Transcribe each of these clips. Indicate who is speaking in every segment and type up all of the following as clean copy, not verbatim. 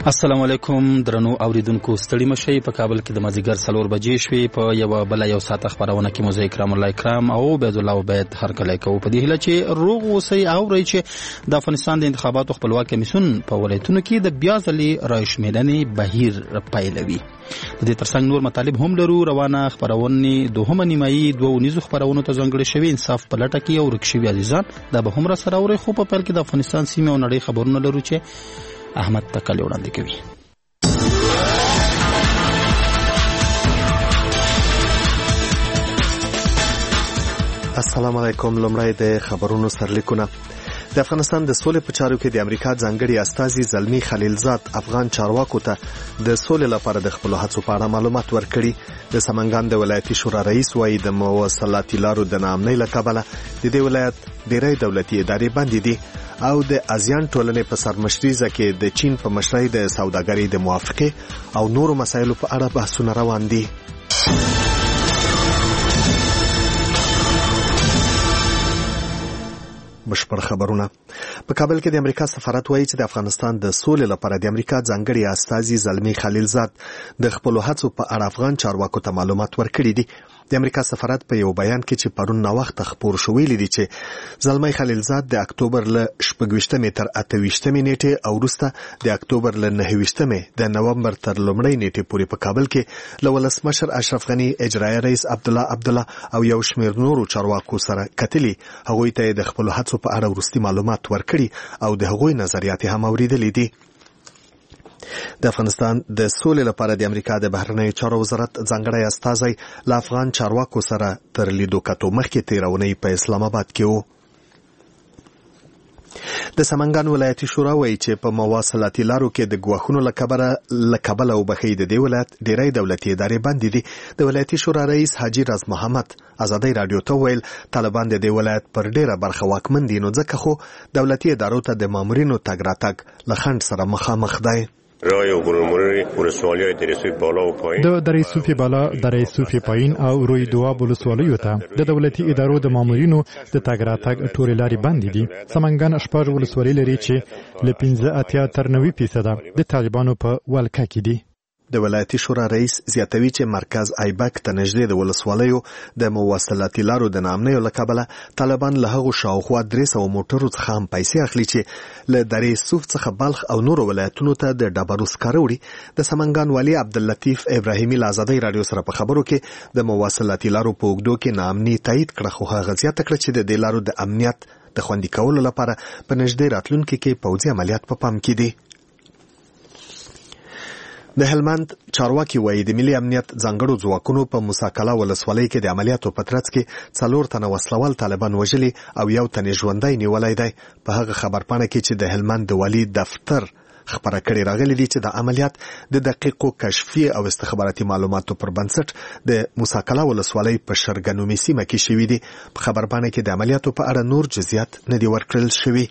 Speaker 1: السلام علیکم درنو اوریدونکو، ستړي مشئ. په کابل کې د مازیګر 4 بجې شوې. په یو ساعت خبرونه کې موزه کرام الله کرام او عبد الله عبید هر کله کوو په دې هله چې روغ اوسئ او رئیس چې د افغانستان د انتخاباتو خپلواک کمیسیون په ولایتونو کې د بیا ځلې رایشمیرنې بهیر پیلوي. د دې ترڅنګ نور مطالب هم لرو. روانه خبرونه دوهمه نیمایي 2 خبرونو ته ځانګړي شوی انصاف په لټه کې او رکشوي عزیزان دا به هم را سره اوري. خو په پیل کې د افغانستان سیمه او نړۍ خبرونه لرو چې احمد تکل وړاندې کوي.
Speaker 2: السلام علیکم. لومړی د خبرونو سرلیکونه. د افغانستان د سولې په چارو کې د امریکا ځانګړي استازي زلمی خلیلزاد افغان چارواکو ته د سولې لپاره د خپل هڅو په اړه معلومات ورکړي. د سمنګان د ولایتي شورا رئیس وایي د مواصلاتي لارو د ناامنۍ له کبله د دې ولایت ډېری دولتي ادارې بندې دي او د آزیان ټولنې په سرمشريزه کې د چین په مشرۍ د سوداګرۍ د موافقه او نورو مسایلو په اړه بحثونه روان دي. بشپړ خبرونه. په کابل کې د امریکا سفارت وایي چې د افغانستان د سولې لپاره د امریکا ځانګړي استازي زلمی خلیلزاد د خپل هڅو په اړه افغان چارواکو ته معلومات ورکړي دي. د امریکا سفارت په یو بیان کې چې پرون نا وخت خبر شو ویلي دي چې زلمی خلیلزاد د اکتوبر ل 28 تر 28 نیټه او وروسته د اکتوبر ل 29 د نومبر تر لومړۍ نیټه پورې په کابل کې له ولسمشر اشرف غنی، اجرایي رئیس عبدالله او یو شمېر نورو چارواکو سره کتلي. هغوی ته د خپل هڅو په اړه ورستي معلومات ورکړي او د هغوی نظریات هم اوریدلې دي. د افغانستان د سولې لپاره د امریکا د بهرنیو چارو وزارت ځانګړی استازی له افغان چارواکو سره تر لیدو کتو مخکې تیرونی په اسلام آباد کې وو. د سمنګان ولایتي شورا وایي چې په مواصلاتي لارو کې د ګواښونو له کبله وبخښي د دې ولایت ډېری دولتي ادارې بندې دي. د ولایتي شورا رئیس حاجي راز محمد ازادي رادیو ته ویل طالبان د دې ولایت پر ډېره برخه واکمن دي، نو ځکه خو دولتي ادارو ته د مامورینو تګ راتګ له خنډ سره مخامخ دی.
Speaker 3: رای عبورالمرور ولسوالی‌های دریسوفی بالا و پایین
Speaker 4: د دریسوفی بالا، دریسوفی پایین او روی دواب ولسوالیو ته د دولتي ادارو د مامورینو د تګ راتګ ټولې لارې بندې دي. سمنګان 6 ولسوالۍ لري چې له 15 تر 90% د طالبانو په ولکه کې دي.
Speaker 2: د ولایتي شورا رئیس زیاتوي چې مرکز ایبک ته نږدې د ولسوالیو د مواصلاتي لارو د ناامنۍ له کبله طالبان له هغو شاوخوا 300 موټرو څخه هم پیسې اخلي چې له دریسوف څخه بلخ او نورو ولایتونو ته د ډبرو سکاره وړي. د سمنګان والي عبداللطیف ابراهیمي له ازادي رادیو سره په خبرو کې د مواصلاتي لارو په اوږدو کې ناامني تایید کړه، خو هغه زیاته کړه چې د دې لارو د امنیت د خوندي کولو لپاره په نږدې راتلونکي کې پوځي عملیات په پام کې دي. د هلمند چارواکي وایي د ملي امنیت ځانګړو ځواکونو په موساکلا ولسوالۍ کې د عملیاتو په ترڅ کې 4 تنه وسلوال طالبان وژلي او یو تن ژوندی نیولی دی. په هغه خبرپاڼه کې چې د هلمند د والي دفتر خبره کړې راغلي دي چې د عملیات د دقیقو کشفي او استخباراتي معلوماتو پر بنسټ د موساکلا ولسوالۍ په شرګنومي سیمه کې شوي دي. په خبرپاڼه کې د عملیاتو په اړه نور جزئیات نه دي ورکړل شوي.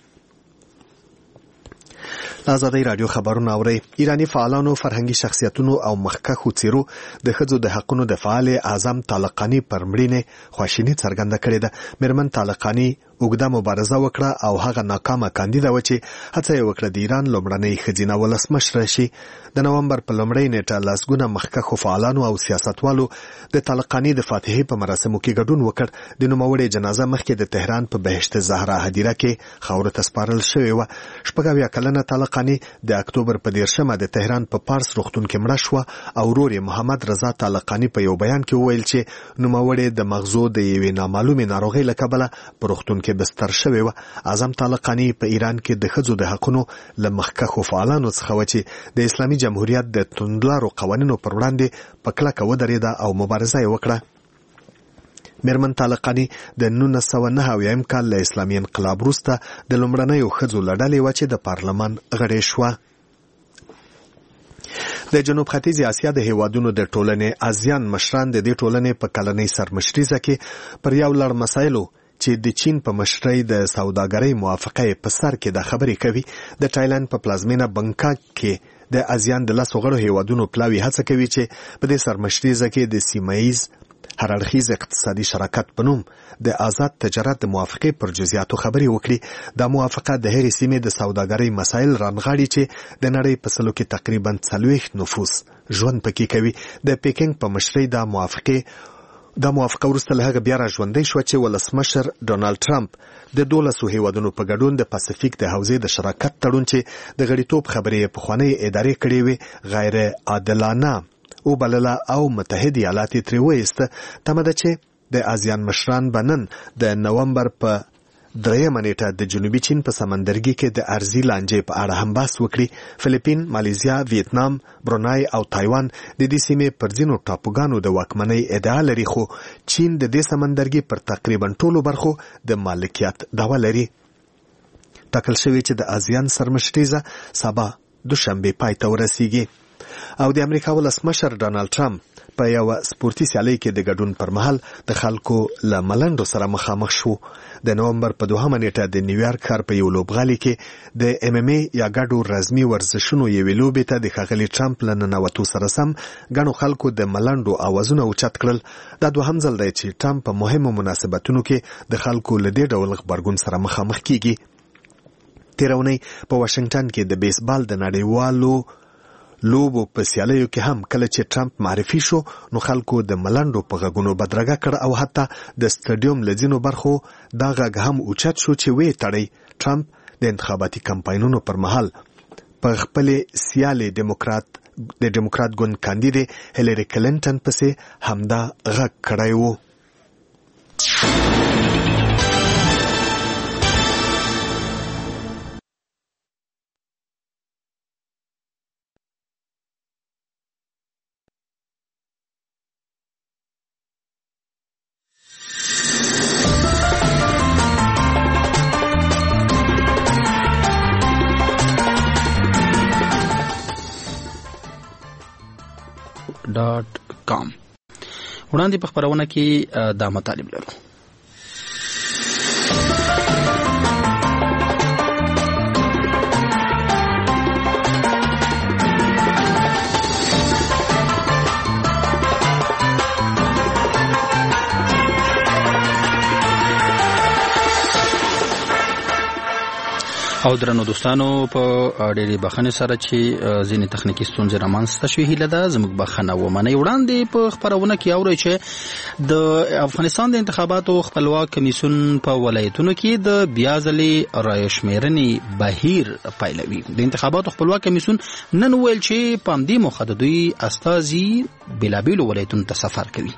Speaker 2: ازادي رادیو خبرونه اوري. ایرانی فعالانو، فرهنګي شخصیتونو او مخکښو څیرو د ښځو د حقونو د فعال اعظم طالقانی پر مړینې خواشیني څرګنده کړې ده. میرمن طالقانی اوږده مبارزه وکړه او هغه ناکامه کاندیده و چې هڅه یې وکړه د ایران لومړنۍ ښځینه ولسمشره شي. د نومبر په لومړۍ نیټه لسګونه مخکښو فعالانو او سیاستوالو د طالقانی د فاتحې په مراسمو کې ګډون وکړ. د نوموړې جنازه مخکې د تهران په بهشت زهرا هدیره کې خاورو ته سپارل شوې وه. 80 کلنه طالقانی د اکتوبر په 13 د تهران په پارس روغتون کې مړه شوه او ورور یې محمد رضا طالقانی په یو بیان کې وویل چې نوموړې د مغزو د یوې نامعلومې ناروغۍ له کبله په روغتون کې بستر شوې وه. اعظم طالقانی په ایران کې د ښځو د حقونو له مخکښو فعالانو څخه و چې د اسلامي جمهوریت د توندلارو قوانینو پر وړاندې په کلکه ودرېده او مبارزه یې وکړه. میرمن طالقانی د 1909 کال له اسلامي انقلاب وروسته د لومړنیو ښځو له ډلې وه چې د پارلمان غړې شوه. د جنوب ختیځې اسیا د هیوادونو د ټولنې آزیان مشران د دې ټولنې په کلنۍ سرمشریزه کې پر یو لړ مسایلو چې د چین په مشرۍ د سوداګرۍ موافقه په سر کې د خبرې کوي. د تایلند په پلازمینه بنکاک کې د آزیان د 10 غړو هیوادونو پلاوی هڅه کوي چې په دې سرمشریزه کې د سیمایي هرړخیز اقتصادي شراکت په نوم د آزاد تجارت د موافقې پر جزئیاتو خبرې وکړي. دا موافقه د هغې سیمې د سوداګرۍ مسایل رانغاړي چې د نړۍ په سلو کې تقریبا 40 نفوس ژوند پکې کوي. د پیکنګ په مشرۍ دا موافقه وروسته له هغه بیا را ژوندۍ شوه چې ولسمشر ډونالډ ټرمپ د 12 هیوادونو په ګډون د پاسفیک د حوزې د شراکت تړون چې د غړیتوب خبرې پخوانۍ ادارې کړې وې غیر عادلانه وبلله او متحد ایالات یې ترې وایسته. تمه ده چې د آزیان مشران به نن د نومبر په 3 نیټه د جنوبي چین په سمندرګي کې د ارضي لانجې په اړه هم بحث وکړي. فلیپین، مالیزیا، ویتنام، برونای او تایوان د دې سیمې پر ځینو ټاپوګانو د واکمنۍ ادعا لري، خو چین د دې سمندرګي پر تقریبا ټولو برخو د مالکیت دعوه لري. ټاکل شوی چې د آزیان سرمشریزه سبا دوشنبه پای ته ورسیږي. او د امریکا ولسمشر ډونالډ ټرمپ په یو سپورتي سیالۍ کې د ګډون پر مهال د خلکو له ملنډو سره مخامخ شو. د نومبر په 2 نیټه د نیویارک ښار په یو لوبغالي کې د MMA یا ګډو رزمي ورزشونو یوې لوبې ته د ښاغلي ټرمپ له ننوتو سره سم ګڼو خلکو د ملنډو اوازونه اوچت کړل. دا دوهم ځل دی چې ټرمپ په مهمو مناسبتونو کې د خلکو له دې ډول غبرګون سره مخامخ کیږي. تېره اونۍ په واشنګټن کې د بیسبال د نړیوالو لوبو په سیالیو کې هم کله چې ټرمپ معرفي شو نو خلکو د ملنډو په غږونو بدرګه کړ او حتی د سټاډیوم له ځینو برخو دا غږ هم اوچت شو چې وې تړی ټرمپ د انتخاباتي کمپاینونو پر مهال په خپلې سیالې د ډیموکرات ګوند کاندیدې هیلری کلینټن پسې همدا غږ کړی و.
Speaker 1: وړاندې په خبرونه کې دا مطالب لرو. او درنو دوستانو په ډېرې بخښنې سره چې ځینې تخنیکي ستونزې رامنځته شوې، هیله ده زموږ بخښنه ومنئ. وړاندې په خپرونه کې اورئ چې د افغانستان د انتخاباتو خپلواک کمیسیون په ولایتونو کې د بیا ځلې رایې شمېرنې بهیر پیلوي. د انتخاباتو خپلواک کمیسیون نن وویل چې په همدې موخه د دوی استازي بېلابېلو ولایتونو ته سفر کوي.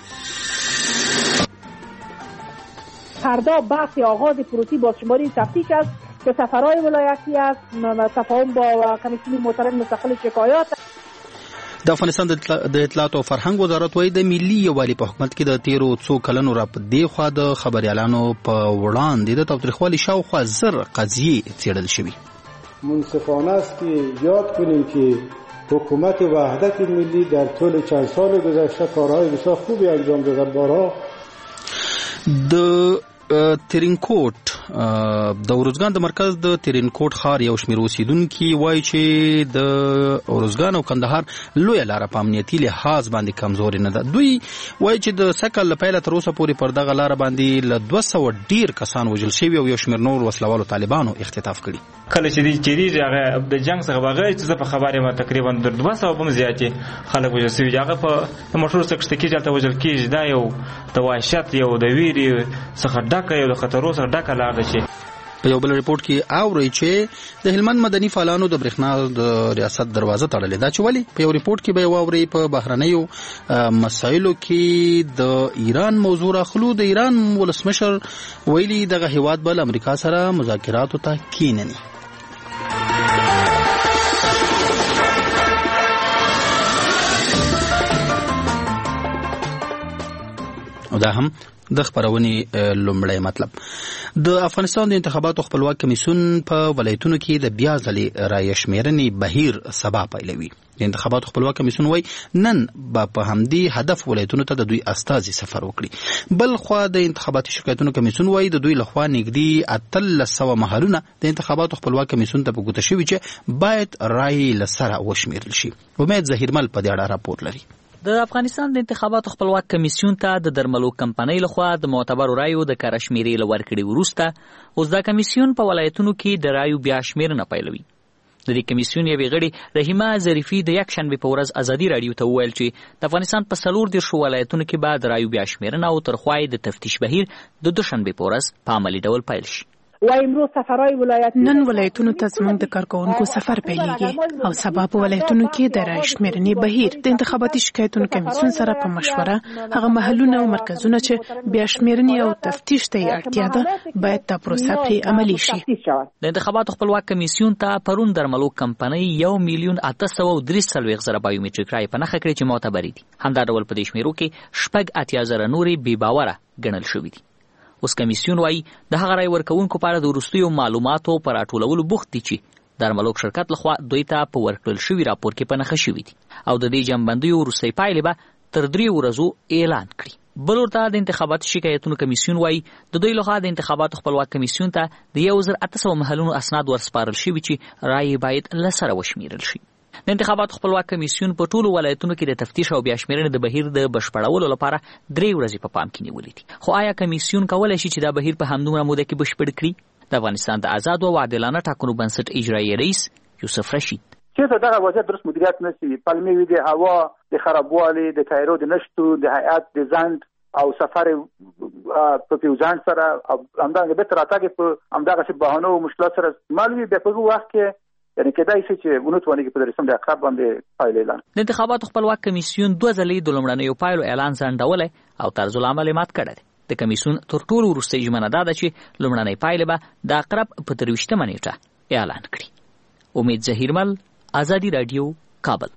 Speaker 5: فردا بحث آغاز پروسی بازشماری تفتیش است که سفرهای ولایتی است، تفاهم با کمیسیون محترم مستقل شکایات.
Speaker 1: د افغانستان د اطلاعات او فرهنګ وزارت وايي د ملي یووالي په حکومت کې د تیرو څو کلونو را په دې خوا د خبريالانو په وړاندې د تاوتریخوالي شاوخوا 1000 قضیې څېړل شوي.
Speaker 6: منصفانه است که یاد کنیم که حکومت وحدت ملی در طول چند سال گذشته کارهای بسیار خوبی انجام داده. بارها
Speaker 1: د ترینکوټ د اروزګان د مرکز د ترینکوټ ښار یو شمېر اوسیدونکي وایي چې د اروزګان او کندهار لویه لاره په امنیتي لحاظ باندې کمزورې نه ده. دوی وایي چې د سږ له پیله تر اوسه پورې پر دغه لاره باندې له 200 ډېر کسان وژل شوي او یو شمېر نور وسلوالو طالبانو اختطاف کړي.
Speaker 7: کله چې چیرې هغه د جنگ څخه بغیر چې په خبره ما تقریبا 200 بم زیاتې خلک وژل شوي. هغه په موټر څخه کې چلته وژل کېږي. دا یو د وحشت یو د ویرې څخه ډکه یو د خطرونو څخه ډکه لار ده. چې
Speaker 1: په یو بل ریپورت کې اوري چې د هلمند مدني فعالانو د برېښنا د ریاست دروازه تړلې ده. چې ولې په یو ریپورت کې به واوري په بهرنیو مسایلو کې د ایران موضوع راخلو. د ایران ولسمشر ویلي دغه هیواد به امریکا سره مذاکراتو ته کینني. او دا هم د خبرونې لومړی مطلب. د افغانستان د انتخاباتو خپلواک کمیسیون په ولایتونو کې د بیا ځلې رایې شمېرنې بهیر سبا پیلوي. د انتخاباتو خپلواک کمیسیون وایي نن به په همدې هدف ولایتونو ته د دوی استازي سفر وکړي. بل خوا د انتخاباتي شکایتونو کمیسیون وایي د دوی لخوا نږدې 1300 محلونه د انتخاباتو خپلواک کمیسیون ته په ګوته شوي چې باید رایې له سره وشمېرل شي. امید ظهیرمل په دې اړه راپور لري.
Speaker 8: د افغانستان د انتخاباتو خپلواک کمیسیون ته د درملو کمپنۍ لخوا د معتبرو رایو د کره شمیرې له ورکړې وروسته اوس دا کمیسیون په ولایتونو کې د رایو بیا شمیرنه پیلوي. د دې کمیسیون یوې غړي رحیمه ظریفي د یکشنبې په ورځ ازادي راډیو ته وویل چې د افغانستان په 14 ولایتونو کې به د رایو بیا شمیرنه او ترخوا د تفتیش بهیر د دوشنبې په ورځ په عملي ډول پیل شي.
Speaker 9: نن ولایتونو ته زموږ د کارکوونکو سفر پیلېږي او سبا په ولایتونو کې د رای شمیرنې بهیر د انتخاباتي شکایتونو کمیسیون سره په مشوره هغه محلونه او مرکزونه چې بیا شمیرنې او تفتیش ته اړتیا ده باید دا پروسه پرې عملي شي.
Speaker 8: د انتخاباتو خپلواک کمیسیون ته پرون درملو کمپنۍ 1,843,000 بایومټریک رای په نښه کړې چې معتبرې دي. همدا ډول په دې شمیرو کې 80,000 نورې بې باوره ګڼل شوي دي. اوس کمیسیون وایي د هغه رای ورکوونکو په اړه د وروستیو معلوماتو په راټولولو بوخت دي چې درملوک شرکت لخوا دوی ته په ورکړل شوي راپور کې په نښه شوي دي او د دې جنبندیو وروستۍ پایلې به تر 3 ورځو اعلان کړي. بل ورته د انتخاباتي شکایتونو کمیسیون وایي د دوی لخوا د انتخاباتو خپلواک کمیسیون ته د 1,800 محلونو اسناد ورسپارل شوي چې رای باید له سره وشمیرل شي. د انتخاباتو خپلواک کمیسیون په ټولو ولایتونو کې د تفتیش او بیا شمیرنې د بهیر د بشپړولو لپاره 3 ورځې په پام کې نیولې دي. خو آیا کمیسیون کولی شي چې دا بهیر په همدومره موده کې بشپړ کړي؟ د افغانستان د آزاد او عادلانه ټاکنو بنسټ اجرایي رئیس یوسف رشید
Speaker 10: چې دغه وضعیت درست مدیریت نشي، پلمې وي د هوا د خرابوالي، د تایرو د نشټو، د هیئت د ځند او سفر په پیوزان سره همدغه به تر راتګ په همدغه بهانه او مشکلات سره معلومي به په وخت کې یعنی کېدای شي چې ونوتونه کې په رسم د عقرب باندې پایله اعلان.
Speaker 8: د انتخاباتو خپلواک کمیسیون 2 ځلې د لومړنیو پایلو اعلان ځنډولی او طرز العمل مات کړی دی. د کمیسیون تر ټولو وروستۍ ژمنه دا ده چې لومړنۍ پایلې به د عقرب په 23مه نیټه اعلان کړي. امید ظهیرمل، ازادي راډیو، کابل.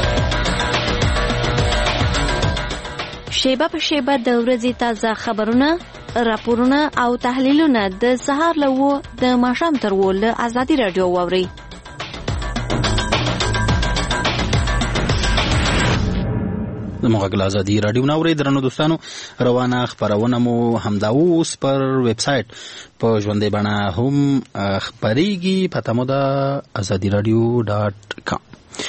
Speaker 11: شیبه په شیبه د ورځې تازه خبرونه، راپورونه او تحلیلونه د سهار له 9 د ماښام تر 10 له ازادي راډیو واورئ.
Speaker 1: زموږ غږ ازادي راډیو ناوړي درنو دوستانو، روانه خبرونه مو همدا اوس پر ویب سټ په ژوندۍ بڼه هم خبريږي. پته مو ده azadiradiow.com.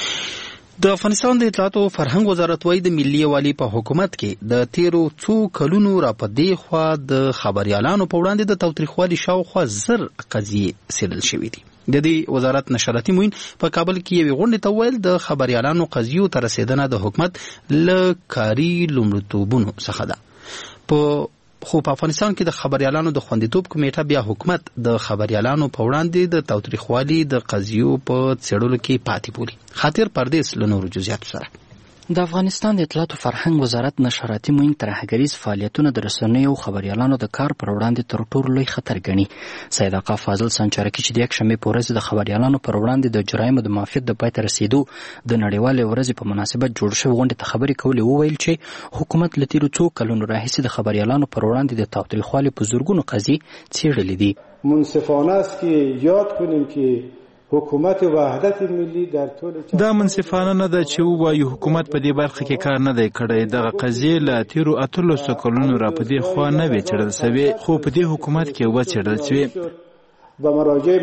Speaker 1: د افغانستان د اطلاعات او فرهنګ وزارت وايي د ملي یووالي په حکومت کې د تیرو څو کلونو راپدې خوا د خبريالانو په وړاندې د تاوتریخوالي شاوخوا 10 قضیې څیړل شوې دي. د دې وزارت نشراتي موین په کابل کې یوې غونډې ته ویل د خبريالانو قضیو ته رسیدنه د حکومت له کاري لومړیتوبونو څخه ده. خو په افغانستان کې د خبريالانو د خوندیتوب کمیټه بیا حکومت د خبريالانو په وړاندې د تاوتریخوالي د قضیو په څېړلو کې پاتې بولي. خاطر پردیس له نورو جزئیاتو سره.
Speaker 12: د افغانستان د اطلاعات او فرهنګ وزارت نشراتي موین ترهګریز فعالیتونه د رسنیو او خبريالانو د کار پر وړاندې تر ټولو لوی خطر ګڼي. سید آقا فاضل سنچرکی چې د یکشنبې په ورځ د خبريالانو پر وړاندې د جرایمو د معافیت د پای ته رسیدو د نړیوالې ورځې په مناسبت جوړ شوې غونډې ته خبرې کولې، وویل چې حکومت له تیرو څو کلونو راهیسې د خبريالانو پر وړاندې د تاوتریخوالي په زورګونو قضیې څیړلې دي.
Speaker 6: منصفانه است که یاد کنیم که حکومت وحدت ملی در طول
Speaker 13: دا منصفانه نه ده چې وایو حکومت په دې برخه کې کار نه دی کړی. دغه قضیې له تیرو 18 کلونو را په دې خوا نه وې څېړل سوې، خو په دې حکومت کې وڅېړل سوې
Speaker 6: و مراجع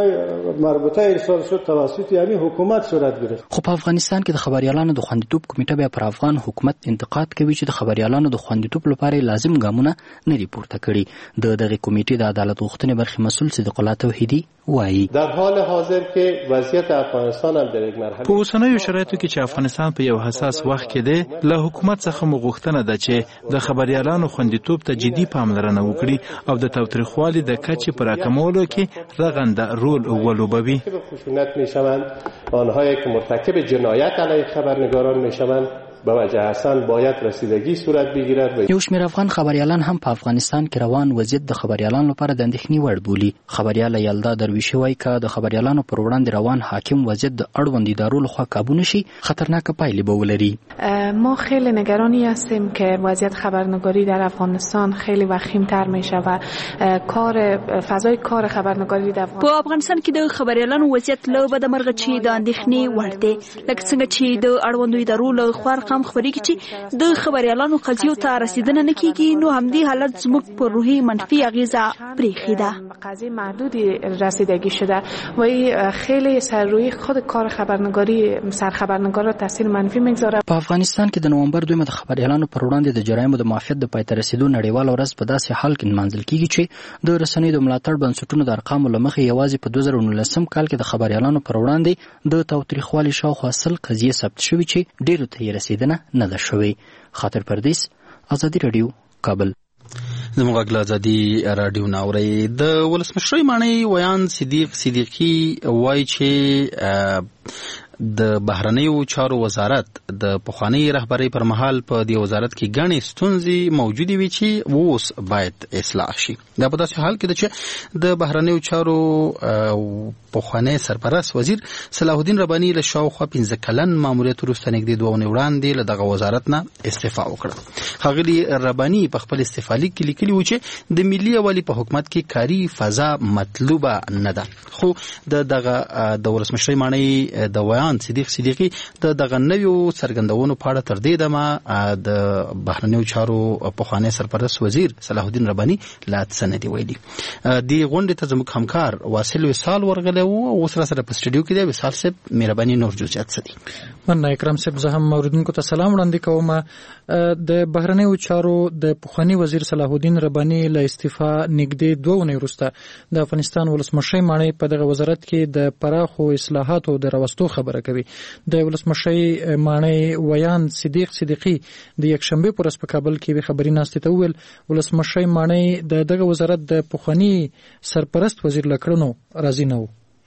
Speaker 6: مربوطه ارسال شد توسط یعنی حکومت صورت گرفت.
Speaker 12: خو په افغانستان کې د خبريالانو د خوندیتوب کمیټه بیا پر افغان حکومت انتقاد کوي چې د خبريالانو د خوندیتوب لپاره لازم ګامونه نه دي پورته کړي. د دغه کمیټې د عدالت غوښتنې برخې مسؤل صدیق الله توحیدی وایي
Speaker 14: در حال حاضر کې وضعیت افغانستان هم در یک مرحله
Speaker 13: په اوسنیو شرایطو کې چې افغانستان په یو حساس وخت کې دی، له حکومت څخه مو غوښتنه ده چې د خبريالانو خوندیتوب ته جدي پاملرنه وکړي او د تاوتریخوالي د کچې پر راکمولو کې رغنده رول ولوبوي.
Speaker 14: خشونت میشوند آنهایی که مرتکب جنایت علیه خبرنگاران میشوند به وجه حسن باید رسیدگی صورت بگیرد.
Speaker 12: یو شمېر افغان خبريالان هم په افغانستان کې روان وضعیت د خبريالانو لپاره د اندېښنې وړ بولي. خبريال یلدا درویشي وایي که د خبريالانو پر وړاندې روان حاکم وضعیت د اړوند ادارو لخوا کابو نشي، خطرناک پایلې به ولري.
Speaker 9: ما خیلی نگرانی هستیم که وضعیت خبرنگاری در افغانستان خیلی وخیم‌تر میشه و فضای کار خبرنگاری در
Speaker 15: افغانستان کې د خبريالانو وضعیت له بدمرغه چې د اندېښنې وړ دی، لکه څنګه چې د اړوندو ادارو له خوا پیغام خبرېږي چې د خبريالانو قضیو ته رسیدنه نه کیږي، نو همدې حالت زموږ پر روحي منفی اغیزه پرېښې ده.
Speaker 9: قضیه محدودی رسیدگی شده و این خیلی سر روی خود کار خبرنگاری سرخبرنگار را تاثیر منفی میگذاره.
Speaker 12: په افغانستان کې د نومبر 2 د خبريالانو پر وړاندې د جرایمو د معافیت د پای ته رسیدو نړیواله ورځ په داسې حال کې نمانځل کیږي چې د رسنیو د ملاتړ بنسټونو د ارقامو له مخې یوازې په 2019 کال کې د خبريالانو پر وړاندې د تاوتریخوالي شاوخوا 100 قضیې ثبت شوې چې ډیرو ته یې رسیدنه نه ده شوې. خاطر پردیس، ازادي رادیو، کابل.
Speaker 1: زموږ غږ له ازادي راډیو نه اورئ. د ولسمشرۍ ماڼۍ ویان صدیقي وایي چې د بهرنیو چارو وزارت د پخوانی رهبری پر مهال په دې وزارت کې ګڼې ستونزې موجودې وي چې اوس باید اصلاح شي. دا په داسې حال کې ده چې د بهرنیو چارو پخوانی سرپرست وزیر صلاح الدین رباني له شاوخوا 15 کلن ماموریت وروسته نږدې 2 اونۍ وړاندې له دغه وزارت نه استعفا وکړه. ښاغلي رباني په خپل استعفا لیک کې لیکلي و چې د ملي یووالي په حکومت کې کاري فضا مطلوبه نه ده. خو د ولسمشرۍ ماڼۍ د ویان صدیقي د دغه نویو څرګندونو په اړه تر دې دمه د بهرنیو چارو پخوانی سرپرست وزیر صلاح الدین رباني لا څه نه دی ویلي. دې غونډې ته زموږ همکار واصل وصال ورغلی و او اوس راسره په سټډیو کې دی. وصال صاحب، مهرباني نور جزئیات څه دي؟
Speaker 16: مننه اکرم صاحب. زه هم اوریدونکو ته سلام وړاندې کوم. د بهرنیو چارو د پخوانی وزیر صلاح الدین رباني له استعفا نږدې 2 اونۍ وروسته د افغانستان ولسمشرۍ ماڼۍ په دغه وزارت کې د پراخو اصلاحاتو د راوستو خبره کوي. د ولسمشرۍ ماڼۍ ویان صدیقي د یکشنبه پر ورځ په کابل کې خبري ناستې ته وویل ولسمشرۍ ماڼۍ د دغه وزارت د پخوانی سرپرست وزیر لکړنو راضي نه و.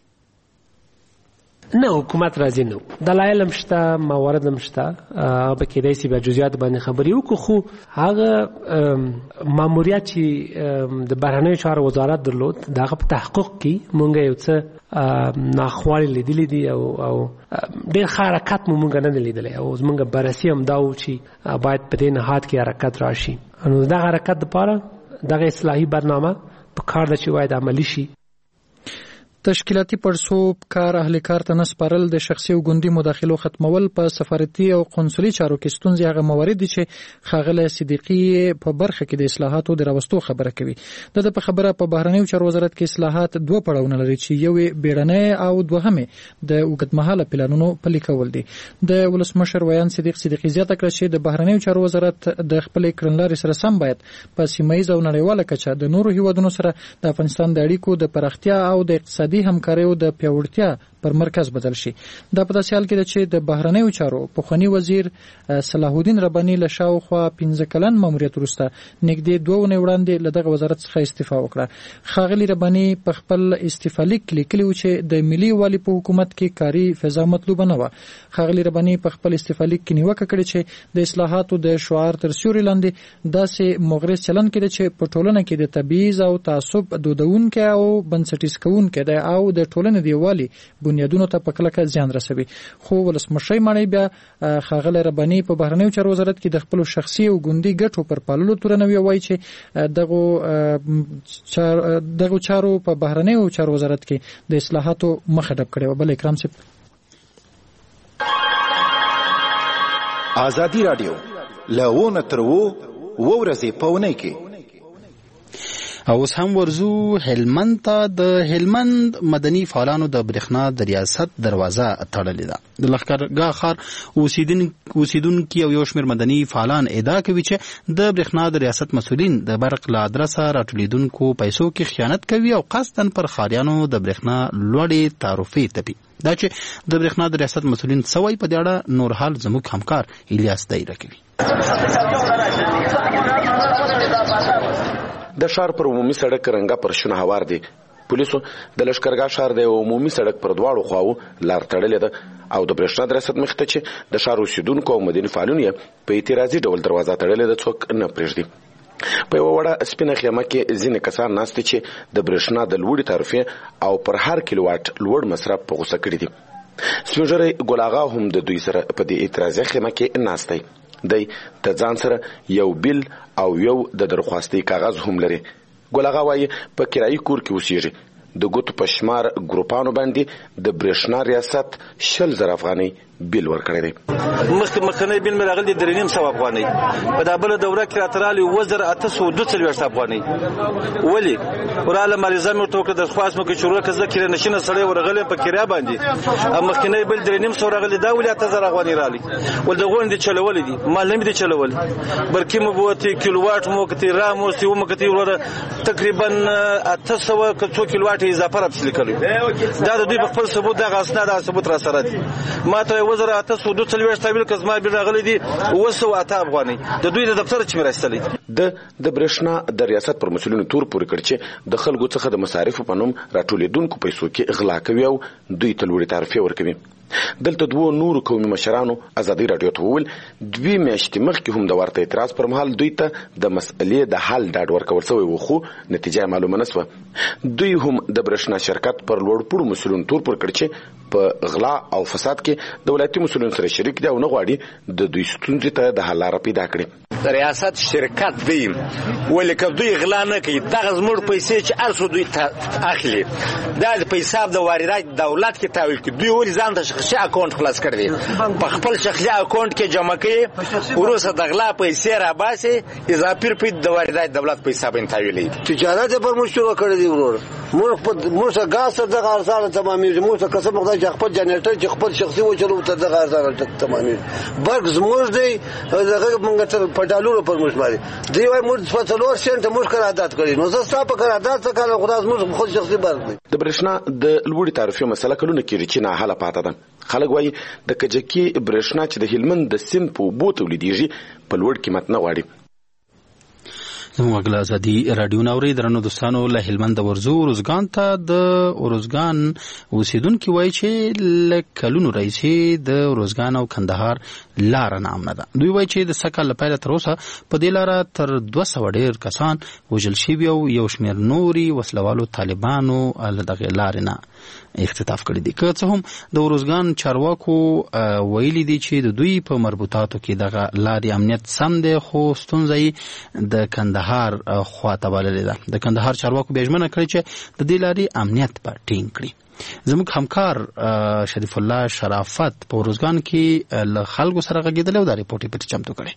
Speaker 17: نه، حکومت راضي نه و. دلایل هم شته، موارد هم شته، به کېدای شي به جزئیات باندې خبرې وکړو، خو هغه ماموریت چې د بهرنیو چارو وزارت درلود دغه په تحقق کې مونږ یو څه ناخوالې لیدلې دي او ډېر ښه حرکت مونږ نه لیدلی او زمونږ بررسي هم دا و چې باید په دې نهاد کې حرکت راشي. نو دغه حرکت دپاره دغه اصلاحي برنامه په کار ده چې باید عملي شي.
Speaker 16: تشکیلاتي پړسوب کار اهل کار ته نه سپارل، د شخصي او ګوندي مداخلو ختمول، په سفارتي او قونسلي چارو کې ستونزې هغه موارد دي چې ښاغلی صدیقي په برخه کې د اصلاحاتو د راوستو خبره کوي. د په خبره په بهرنیو چارو وزارت کې اصلاحات 2 پړاوونه لري چې یو بیړنی او دوهمه د اوږدمهاله پلانونو پلي کول دي. د ولسمشر ویان صدیقي زیاته کړه چې د بهرنیو چارو وزارت د خپل کړنلارې سره سم باید په سیمه ییز او نړیواله کچه د نورو هیوادونو سره د افغانستان د اړیکو د پراختیا او د اقتصادي همکاریو د پیاوړتیا پر مرکز بدل شي. دا په داسې حال کې ده چې د بهرنیو چارو پخوانی وزیر صلاح الدین رباني له شاوخوا 15 کلن ماموریت وروسته نږدې 2 اونۍ وړاندې له دغه وزارت څخه استعفا وکړه. ښاغلي رباني په خپل استعفا لیک لیکلي و چې د ملي یووالي په حکومت کې کاري فضا مطلوبه نه وه. ښاغلي رباني په خپل استعفا لیک کې نیوکه کړې چې د اصلاحاتو د شعار تر سیوري لاندې داسې مغرض چلن کېده چې په ټولنه کې د تبعیض او تعصب دودونکي او بنسټیز کوونکي ده او د ټولنې د یووالي بنیادونو ته په کلکه زیان رسوي. خو ولسمشرۍ ماڼۍ بیا ښاغلی رباني په بهرنیو چارو وزارت کې د خپلو شخصي او ګوندي ګټو پر پاللو تورنوي او وایي چې دغو چارو په بهرنیو چارو وزارت کې د اصلاحاتو مخه ډب کړې وه. بل اکرام صاحب.
Speaker 18: ازادي رادیو له ونه تر ورځې په اونۍ کې
Speaker 1: اوس هم ورزو هلمند ته. د هلمند مدني فعالانو د برېښنا د ریاست دروازه تړلې ده. د لښکرګاه ښار اوسیدونکي او یو شمېر مدني فعالان ادعا کوي چې د برېښنا د ریاست مسؤلین د برق له ادرسه راټولیدونکو پیسو کې خیانت کوي او قصداً پر ښاریانو د برېښنا لوړې تعرفې تپي. دا چې د برېښنا د ریاست مسؤلین څه وایي په دې اړه نور حال زموږ همکار الیاس دایره کوي.
Speaker 19: د ښار پر عمومي سړک رنګه پرشونه هوار دي. پولیسو د لښکرګاه ښار د عمومي سړک پر دواړو خواو لار تړلې ده او د برېښنا د ریاست مخې ته چې د ښار اوسیدونکو او مدني فعالینو یې په اعتراضي ډول دروازه تړلې ده، څوک نه پرېږدي. په یوه وړه سپینه خیمه کې ځینې کسان ناست دي چې د برېښنا د لوړې تعرفې او پر هر کیلو واټ لوړ مصرف په غوسه کړي دي. سپین ږیری ګل اغا هم د دوی سره په دې اعتراضي خیمه کې ناست دی. دی د ځان سره یو بیل او یو د درخواستي کاغذ هم لري. ګل اغا وایي په کرایي کور کې اوسیږي، د ګوتو په شمار ګروپانو باندې د برېښنا ریاست 100,000 افغانۍ بیل ورکړی دی.
Speaker 20: مخکنی بیل مې راغلی 3.5 افغانۍ، په دا بله دوره کې راته راغلي 1842 افغانۍ. ولې وراله مریضه مې ورته وکړه درخواست مې وکړ چې وروره که زه کرایه نشینه سړی ورغلی په کرایه باندې، مخکنی بیل 3.5 راغلی، دا ولې 8,000 افغانۍ راغلي. ول د غونډې چلولې دي، مال نه مې دي چلولې. برقي مو بوتې کیلوواټ مو کتې رام مو سیو مو کتې وروره تقریبا 800 که 2 کیلوواټ اضافه راپسې لیکلي. دا د دوی په خپل ثبوت دغه اسناد هغه ثبوت را سره دي. ما ته 1842 تابل که زما بیل راغلی دي 208 افغانۍ د دوی د دفتر چې مې راستلی.
Speaker 19: د برېښنا د ریاست پر مسؤلینو تور پورې کړ چې د خلکو څخه د مصارفو په نوم راټولېدونکو پیسو کې غلا کوي او دوی ته لوړې تعرفې ورکوي. دلته 2 نورو قومي مشرانو ازادي رادیو ته وویل 2 میاشتې مخکې هم د ورته اعتراض پر مهال دوی ته د مسئلې د حل ډاډ ورکول شوی و، خو نتیجه معلومه نه شوه. دوی هم د برېښنا شرکت پر لوړ پوړو مسؤلینو تور پورې کړ چې په غلا او فساد کې د ولایتي مسؤلینو سره شریک دي او نه غواړي د دوی ستونزې ته د حل لاره پیدا کړي.
Speaker 21: ریاست شرکت دی ولې که دوی غلا نه کوي دغه زموږ پیسې چې هر څو دوی اخلي دا د پیسې د واردات دولت کې تحویل کړي. دوی ولې ځان ته شخصي اکاونټ خلاص کړی په خپل شخصي اکاونټ کې جمع کوي، وروسته د غلا پیسې را باسي اضافي روپۍ د واردات دولت پیسې باندې تحویلوي.
Speaker 22: تجارت پر موږ شروع کړی دی ورور موږ غاز تر دغه ارزانه تمامېږي. موږ ته قسم خدای چې خپل جنریټر چې خپل شخصي وچلو تر دغه ارزانه تمامېږي. برګ زموږ دی دغه موږ ته ډالر پر موږ باندې دی وای موږ په 4 سنت موږ قرارداد کړی. نو زه ستا په قرارداد څه کار خدای موږ خود شخصي برګ دی.
Speaker 19: د برېښنا د لوړې تعرفې مسله کلونه کېږي چې نه حل پاتې ده. خلک وایي د کجکي برېښنا چې د هلمند د سیند په اوبو تولیدېږي په لوړ قیمت نه غواړي.
Speaker 1: زموږ له ازادي رادیو ناوري درنو دوستانو له هلمند ورزو روزګان ته د روزګان اوسیدونکو وایي چې له کلونو راځي د روزګان او کندهار لار نه امنه ده. دوی وایي چې د سکه لپاره تر اوسه په دې لار تر 200 ډیر کسان وژل شوي او یو شمېر نوري وسلوالو طالبانو له دغه لارې نه اختطاف کړی دي. که څه هم د روزګان چارواکو ویلي دي چې د دوی په مربوطاتو کې دغه لارې امنیت سم دی، خو ستونزه د کندهار خواته بللې ده. د کندهار چارواکو بیا ژمنه کړې چې د دې لارې امنیت به ټینګ کړي. زموږ همکار شریف الله شرافت په روزګان کې له خلکو سره غږېدلی او دا ریپورټ یې پرې چمتو کړی.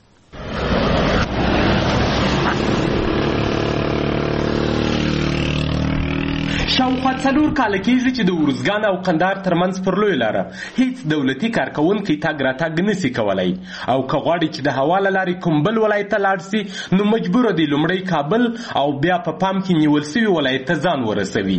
Speaker 23: شاوخوا 4 کاله کېږي چې د ارزګان او کندهار ترمنځ پر لویه لاره هیڅ دولتي کارکوونکی تګ راتګ نشي کولی، او که غواړي چې د هوا له لارې کوم بل ولایت ته لاړ سي نو مجبوره دی لومړی کابل او بیا په پام کې نیول سوي ولایت ته ځان ورسوي.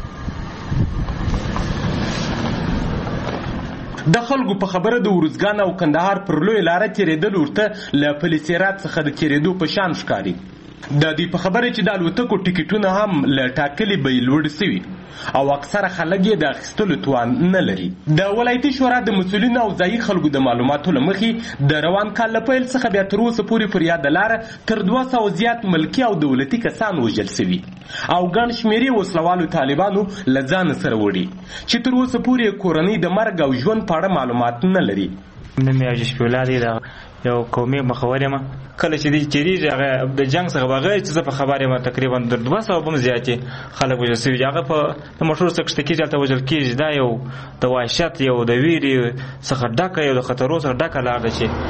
Speaker 23: د خلکو په خبره د ارزګان او کندهار پر لویه لاره تېرېدل ورته له پلیسیرات څخه د تېرېدو په شان ښکاري. د دې په خبره چې د الوتکو ټیکټونه هم له ټاکلي بیې لوړ سوي او اکثره خلک یې د اخیستلو توان نه لري. د ولایتي شورا د مسؤلینو او ځایي خلکو د معلوماتو له مخې د روان کال له پیل څخه بیا تر اوسه پورې پر یاده لاره تر 200 زیات ملکي او دولتي کسان وژل سوي او ګڼ شمېرې وسلوالو طالبانو له ځان سره وړي چې تر اوسه پورې کورنۍ د مرګ او ژوند په اړه معلومات نه لري.
Speaker 7: نوم یې شپیولا دی، د یو قومي مخور یم. کله چې دی چیرېږي هغه د جنګ څخه بغیر چې زه په خبر یم تقریبا د 200 هم زیاتې خلک وژل سوي دي. هغه په موټرو څخه کښته کېږي هلته وژل کېږي. دا یو د وحشت یو د ویرې څخه ډکه یو د خطرو څخه ډکه لار ده چې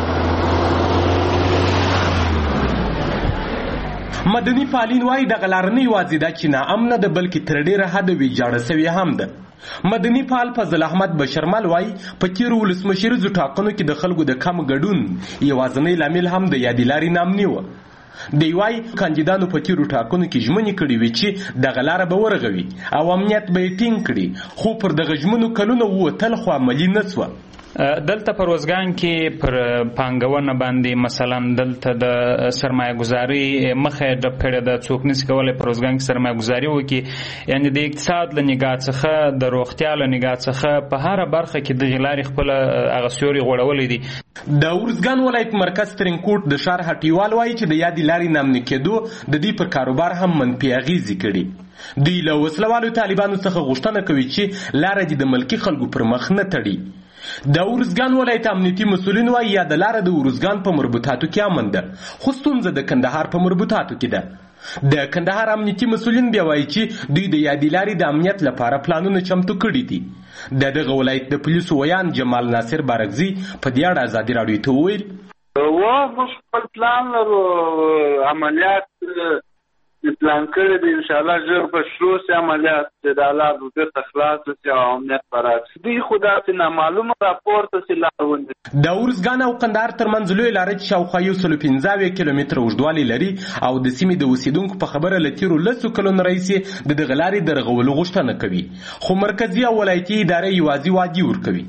Speaker 23: مدني فعالین وایي دغه لار نه یوازې ده چې ناامنه ده بلکې تر ډېره حده ویجاړه سوې هم ده. مدني فعال فضل احمد بشرمل وایي په تېرو ولسمشریزو ټاکنو کې د خلکو د کم ګډون یوازینی لامل هم د یادې لارې نامني وه. دی وایي کاندیدانو په تېرو ټاکنو کې ژمنې کړې وې چې دغه لاره به ورغوي او امنیت به یې ټینګ کړي، خو پر دغه ژمنو کلونه ووتل خو عملي نه سوه.
Speaker 24: دلته په روزګان کې پر پانګونه باندې مثلا دلته د سرمایه گذاري مخه ډب کړې ده، څوک نشي کولی په روزګان کې سرمایه گذاري وکړي. یعنی د اقتصاد له نګاه څخه د روغتیا له نګاه څخه په هره برخه کې دغې لارې خپله هغه سیوري غوړولی دي.
Speaker 23: د ارزګان ولایت مرکز ترینکوټ د ښار هټیوال وایي چې د یادې لارې نامنې کېدو د دې پر کاروبار هم منفي اغېزې کړي. دوی له وسلوالو طالبانو څخه غوښتنه کوي چې لاره دې د ملکي خلکو پر مخ نه تړي. د ارزګان ولایت امنیتي مسؤلین وایي یاده لاره د ارزګان په مربوطاتو کې امن ده، خو ستونزه د کندهار په مربوطاتو کې ده. د کندهار امنیتي مسؤلین بیا وایي چې دوی د یادې لارې د امنیت لپاره پلانونه چمتو کړي دي. د دغه ولایت د پولیسو ویان جمال ناصر بارکزي په دې اړه ازادي راډیو ته وویل
Speaker 2: موږ خپل پلان لرو، عملیات پلان کړی دی، انشاءالله ژر به شروع سي عملیات چې د لار بیرته خلاص سي او امنیت به راشي. دوی خو داسې نامعلومه راپورته سي لار ونیسي.
Speaker 23: د ارزګان او قندهار ترمنځ لویه لاره چې شاوخوا 115 کیلومتره اوږدوالی لري او د سیمې د اوسېدونکو په خبره له تېرو 10 کلونو راهیسې د دغه لارې د رغولو غوښتنه کوي، خو مرکزي او ولایتي ادارې یوازې وعدې ورکوي.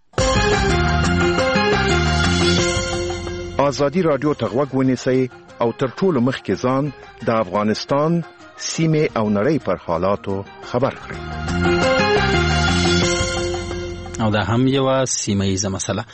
Speaker 18: ازادي راډیو ته غوږ ونیسئ او تر ټولو مخکې ځان د افغانستان سیمې او نړۍ پر حالاتو خبر کړئ.
Speaker 1: او دا هم یو سیمه‌ایزه مسله.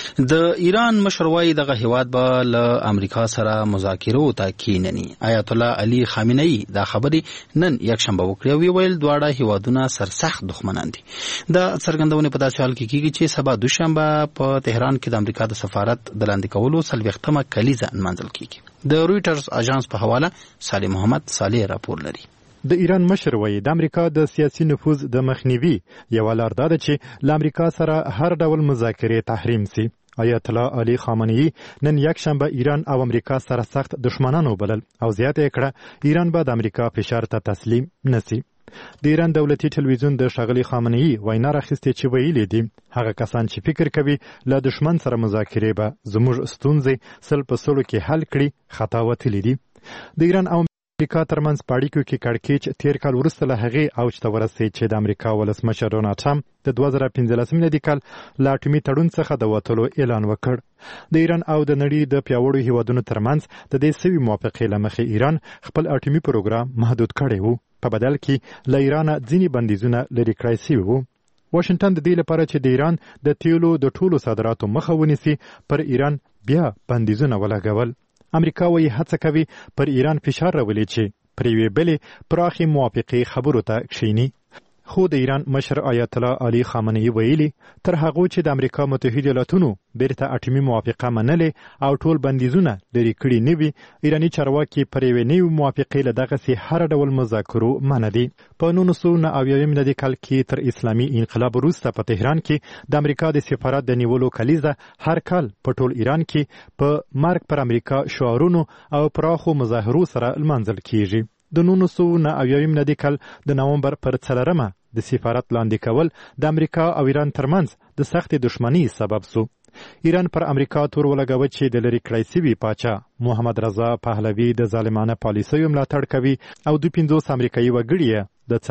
Speaker 1: د ایران مشر وايي دغه هیواد به له امریکا سره مذاکرو ته کینني. آیت الله علي خامنه‌ای دا خبرې نن یکشنبه وکړې او ویل دواړه هیوادونه سرسخت دښمنان دي. د څرګندونې په داسې حال کې کیږي چې سبا دوشنبه په تهران کې د امریکا د سفارت د لاندې کولو 40مه کلیزه نمانځل کیږي. د رويټرز اژانس په حواله صالح محمد صالح راپور لري.
Speaker 3: د ایران مشر وایي د امریکا د سیاسي نفوذ د مخنیوي یو لار ده چې له امریکا سره هر ډول مذاکرې تحریم سي. آیت الله علي خامنه‌ای نن یکشنبه ایران او امریکا سره سخت دښمنان وبلل او زیاته کړه ایران به د امریکا فشار ته تسلیم نسی. د ایران دولتي ټلویزیون د ښاغلي خامنه‌ای وینا راخیستې چې ویلي دي هغه کسان چې فکر کوي له دښمن سره مذاکرې به زموږ ستونزې سل په سلو کې حل کړي خطا وتلي دي. د ایران او امریکا ترمنځ په اړیکو کې کړکېچ تیر کال وروسته له هغې اوج ته ورسېد چې د امریکا ولسمشر ډونالډ ټرمپ د 2015 میلادي کال له اټومي تړون څخه د وتلو اعلان وکړ. د ایران او د نړۍ د پیاوړو هیوادونو ترمنځ د دې سوي موافقې له مخې ایران خپل اټومي پروګرام محدود کړی و، په بدل کې له ایران ځینې بندیزونه لرې کړای شوي وو. واشنگټن د دې لپاره چې د ایران د تیلو د ټولو صادراتو مخه ونیسي پر ایران بیا بندیزونه ولګول. امریکا وایي هڅه کوي پر ایران فشار راولي چې پر یوې بلې پراخې موافقې خبرو ته کښیني. خو د ایران مشر آیت الله علي خامنه‌ای ویلي تر هغه چې د امریکا متحده ایالاتونو بیرته اټومي موافقه منلې او ټول بندیزونه لرې کړي نه وي، ایراني چارواکي پر یوې نوې موافقې له دغسې هر ډول مذاکرو منع دي. په 1990 میلادي کال کې تر اسلامي انقلاب وروسته په تهران کې د امریکا د سفارت د نیولو کلیزه هر کال په ټول ایران کې په مرګ پر امریکا شعارونو او پراخو مظاهرو سره لمانځل کیږي. د 1990 میلادي کال د نومبر پر 4مه د سفارت لاندې کول د امریکا او ایران ترمنځ د سختې دښمنۍ سبب سو. ایران پر امریکا تور ولګوي چې د لری کړای سوي پاچا محمد رضا پهلوي د ظالمانه پالیسیو ملاتړ کوي او د 50 امریکایي وګړي د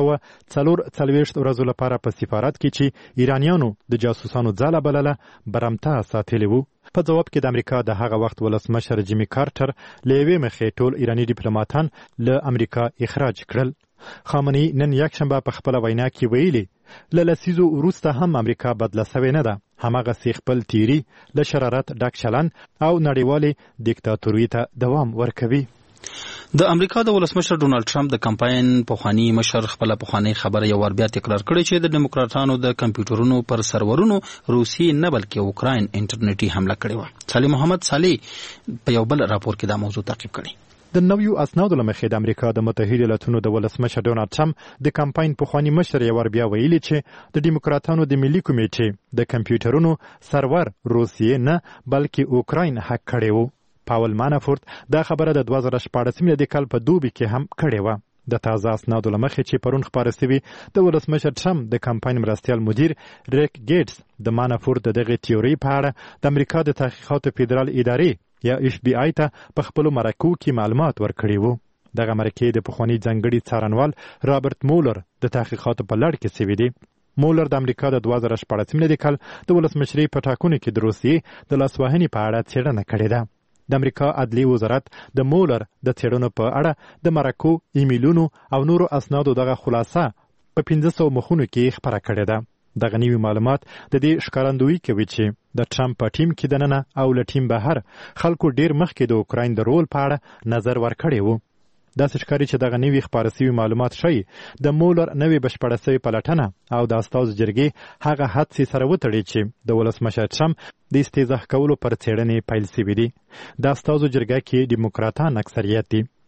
Speaker 3: 444 ورځو لپاره په سفارت کې چې ایرانیانو د جاسوسانو ځاله بلله برمته ساتلی وو. په جواب کې د امریکا د هغه وخت ولسمشر جیمی کارټر له یوې مخې ټول ایراني ډیپلوماټان له امریکا اخراج کړل. خامنه‌ای نن یکشنبه په خپل وینا کې ویلي له لسیزو وروسته هم امریکا بدله سوې نه ده، هماغسې خپل تیری له شرارت ډک چلن او نړیوالې دیکتاتورۍ ته دوام ورکوي.
Speaker 1: د امریکا د ولسمشر ډونالډ ټرمپ د کمپاین پخوانی مشر خپل پخوانی خبره یو ور بیا تکرار کړې چې د دیموکراتانو د کمپیوټرونو پر سرورونو روسي نه بلکې اوکراین انټرنیټي حمله کړې و. صالح محمد صالح په یو بل راپور کې دا موضوع تعقیب کړي.
Speaker 3: د نویو اسنادو له مخې د امریکا د متحده ایالاتونو د ولسمشر ډونالډ ټرمپ د کمپاین پخوانی مشر یو ور بیا ویلي چې د دیموکراتانو د ملي کمیټې د کمپیوټرونو سرور روسي نه بلکې اوکراین حق کړی و. پاول مانافورت دا خبره د 2014 میلادي کال په دوبي کې هم کړې و. د تازه اسنادو له مخې چې پرون خپاره سوي د ولسمشر ټرمپ د کمپاین مرستیال مدیر ریک ګیټس د مانافورت دغه تیوري په اړه د امریکا د تحقیقاتو فدرال ادارې یا FBI ته په خپل مرکو کې معلومات ورکړي وو. دغه مرکې د پخوانی ځانګړي څارنوال رابرټ مولر د تحقیقاتو په لړ کې سوي دي. مولر د امریکا د 2014 میلادي کال د ولسمشرۍ په ټاکنو کې د روسیې د لاسوهنې په اړه څېړنه کړې ده. د امریکا عدلي وزارت د مولر د څېړنو په اړه د مرکو، ایمیلونو او نورو اسنادو دغه خلاصه په 1500 مخونو کې خپره کړې ده. دغه نوي معلومات د دې ښکارندویي کوي چې د ټرمپ په ټیم کې دننه او له ټیم بهر خلکو ډیر مخکې د اوکراین د رول په اړه نظر ورکړی وو. داسې ښکاري چې دغه نوي خپاره سوي معلومات ښیي د مولر نوې بشپړه سوې پلټنه او د استازو جرګې هغه حدسې سره وتړي چې د ولسمشر ټرمپ د استیضاح کولو پر څېړنې پیل سوي دي. د استازو جرګه کې ډیموکراتان اکثریت دي.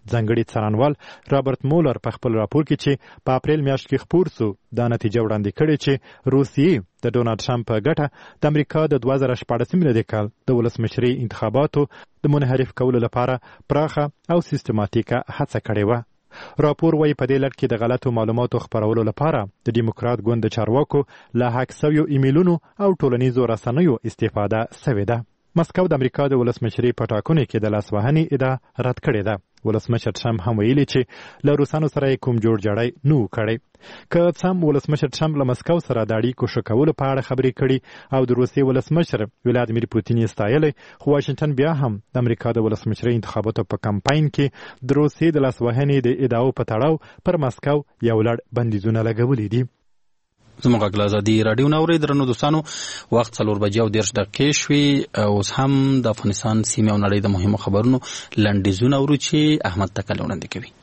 Speaker 3: ځانګړي څارنوال رابرټ مولر په خپل راپور کې چې په اپریل میاشت کې خپور سو دا نتیجه وړاندې کړې چې روسیې د ډونالډ ټرمپ په ګټه د امریکا د 2014 میلادي کال د ولسمشري انتخاباتو د منحرف کولو لپاره پراخه او سیستماتیکه هڅه کړې و. راپور وايي په دې لړ کې د غلطو معلوماتو خپرولو لپاره د ډیموکرات ګوند د چارواکو له هک شویو ایمیلونو او ټولنیزو رسنیو استفاده شوې ده. مسکو د امریکا د ولسمشري په ټاکنو کې د لاسوهنې ادعا رد کړې ده. ولسمشر ټرمپ هم ویلي چې له روسانو سره کوم جوړ جاړی نه کړی. که څم ولسمشر ټرمپ له مسکو سره د اړیکو ښه کولو په اړه خبرې کړي او د روسیې ولسمشر ولادیمیر پوتین یې ستایلی، خو واشنګټن بیا هم د امریکا د ولسمشري انتخاباتو په کمپاین کې د روسیې د لاسوهنې د ادعاو په تړاو پر مسکو یو لړ بندیزونه لګولي دي.
Speaker 1: زموږ غږ ازادي راډیو نه اورئ. درنو دوستانو، وخت 4:30 شوي. اوس هم د افغانستان سیمې او نړۍ د مهمو خبرونو لنډیزونه اورو چې احمد تکل وړاندې کوي.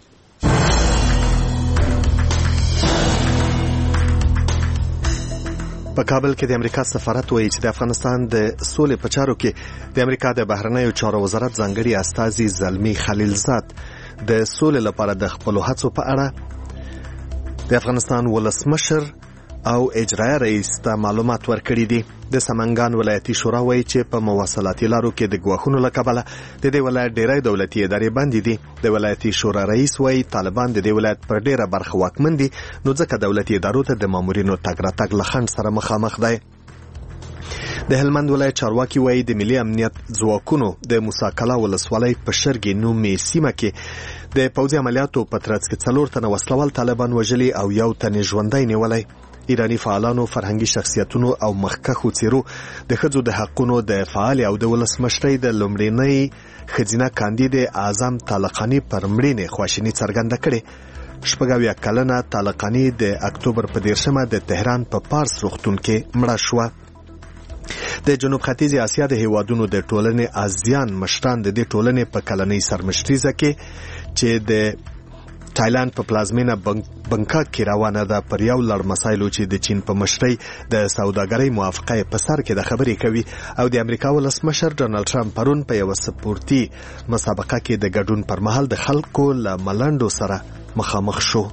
Speaker 4: په کابل کې د امریکا سفارت وایي چې د افغانستان د سولې په چارو کې د امریکا د بهرنیو چارو وزارت ځانګړي استازي زلمي خلیلزاد د سولې لپاره د خپل هڅو په اړه د افغانستان ولسمشر او اجرایه رئیس ته معلومات ورکړي دي. د سمنګان ولایتي شورا وایي چې په مواصلاتي لارو کې د ګواښونو له کبله د دې ولایت ډېری دولتي ادارې بندې دي. د ولایتي شورا رئیس وایي طالبان د دې ولایت پر ډېره برخه واکمن دي، نو ځکه دولتي ادارو ته د مامورینو تګ راتګ له خنډ سره مخامخ دی. د هلمند ولایت چارواکي وایي د ملي امنیت ځواکونو د موسی کلا ولسوالۍ په شرګي نومې سیمه کې د پوځي عملیاتو په ترڅ کې 4 تنه وسلوال طالبان وژلي او 1 تن ژوندی نیولی. ایرانی فعالانو، فرهنګي شخصیتونو او مخکښو څیرو د ښځو د حقونو د فعال او د ولسمشرۍ د لومړنۍ ښځینه کاندید اعظم طالقانی پر مړینې خواشیني څرګنده کړې. 80 کلنه طالقانی د اکتوبر په 10 د تهران په پارس روغتون کې مړه شوه. د جنوب ختیځ اسیا د هیوادونو د ټولنې آزیان مشران د دې ټولنې په کلنۍ سرمشریزه کې چې د تایلند په پلازمینه بنکاک کې روانه ده پر یو لړ مسایلو چې د چین په مشرۍ د سوداګرۍ موافقه په سر کې د خبرې کوي او د امریکا ولسمشر ډونالډ ټرمپ پرون په یو سپورتي مسابقه کې د ګډون پر مهال د خلکو له ملنډو سره مخامخ شو.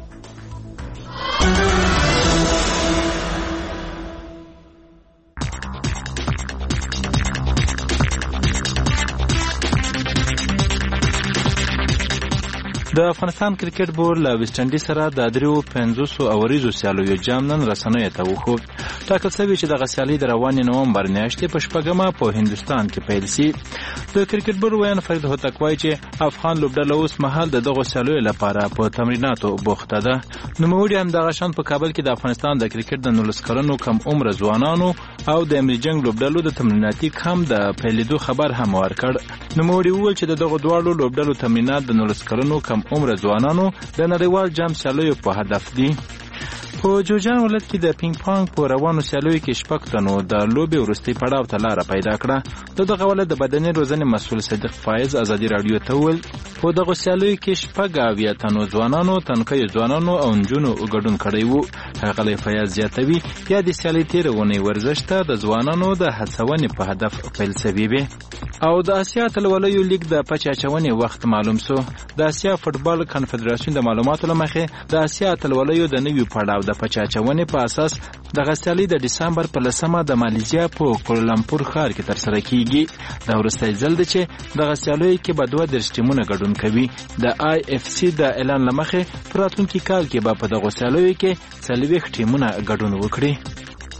Speaker 13: د افغانستان کرکټ بورډ له ویسټ انډیز سره د 350 اوریزو سیالیو جام نن رسنیو ته وښود. ټاکل شوی چې دغه سیالي د روانې نومبر میاشتې په 4مه په هندوستان کې پیل شي. د کرکټ بورډ ویان فرید هوتک وایي چې افغان لوبډله اوس مهال دغه سیالیو لپاره په تمریناتو بوخته ده. نوموړي هم دغه شان په کابل کې د افغانستان د کرکټ د 19 کلنو کم عمر ځوانانو او د امري جنگ لوبډلو د تمریناتي کم د پیلېدو خبر هم ورکړ. نوموړي وویل چې دغه دواړو لوبډلو تمرینات د 19 کلنو کم عمر ځوانانو د نړیوال جام سیالیو په هدف دي. په جوجان ولایت کې د پینګ پانګ په روانو سیالیو کې 6 تنو د لوبې وروستي پړاو ته لاره پیدا کړه. دغه ولایت د بدني روزنې مسؤل صدیق فایز ازادي رادیو ته وویل په دغه سیالیو کې 6 تنو ځوانانو، تنکیو ځوانانو او نجونو ګډون کړی وو. هغه فایز زیاتوي یا د سیالي تیرونې ورزش ته د ځوانانو د هڅونې په هدف پیل شوی وي. او د اسیا اتلولیو لیگ د پچاچونې وخت معلوم سو. د اسیا فوتبال کنفدراسیون د معلوماتو لمخې د اسیا اتلولیو د نوي پړاو د پچاچونې په اساس د غسالي د دسمبر په 10 د مالیزیا په کولالمپور ښار کې تر سره کیږي. دا ورسته ځل دی چې د غسالي کې به 2 ټیمونه ګډون کوي. د آی اف سی د اعلان لمخې په راتلونکي کال کې به په دغه غسالي کې 40 ټیمونه ګډون وکړي.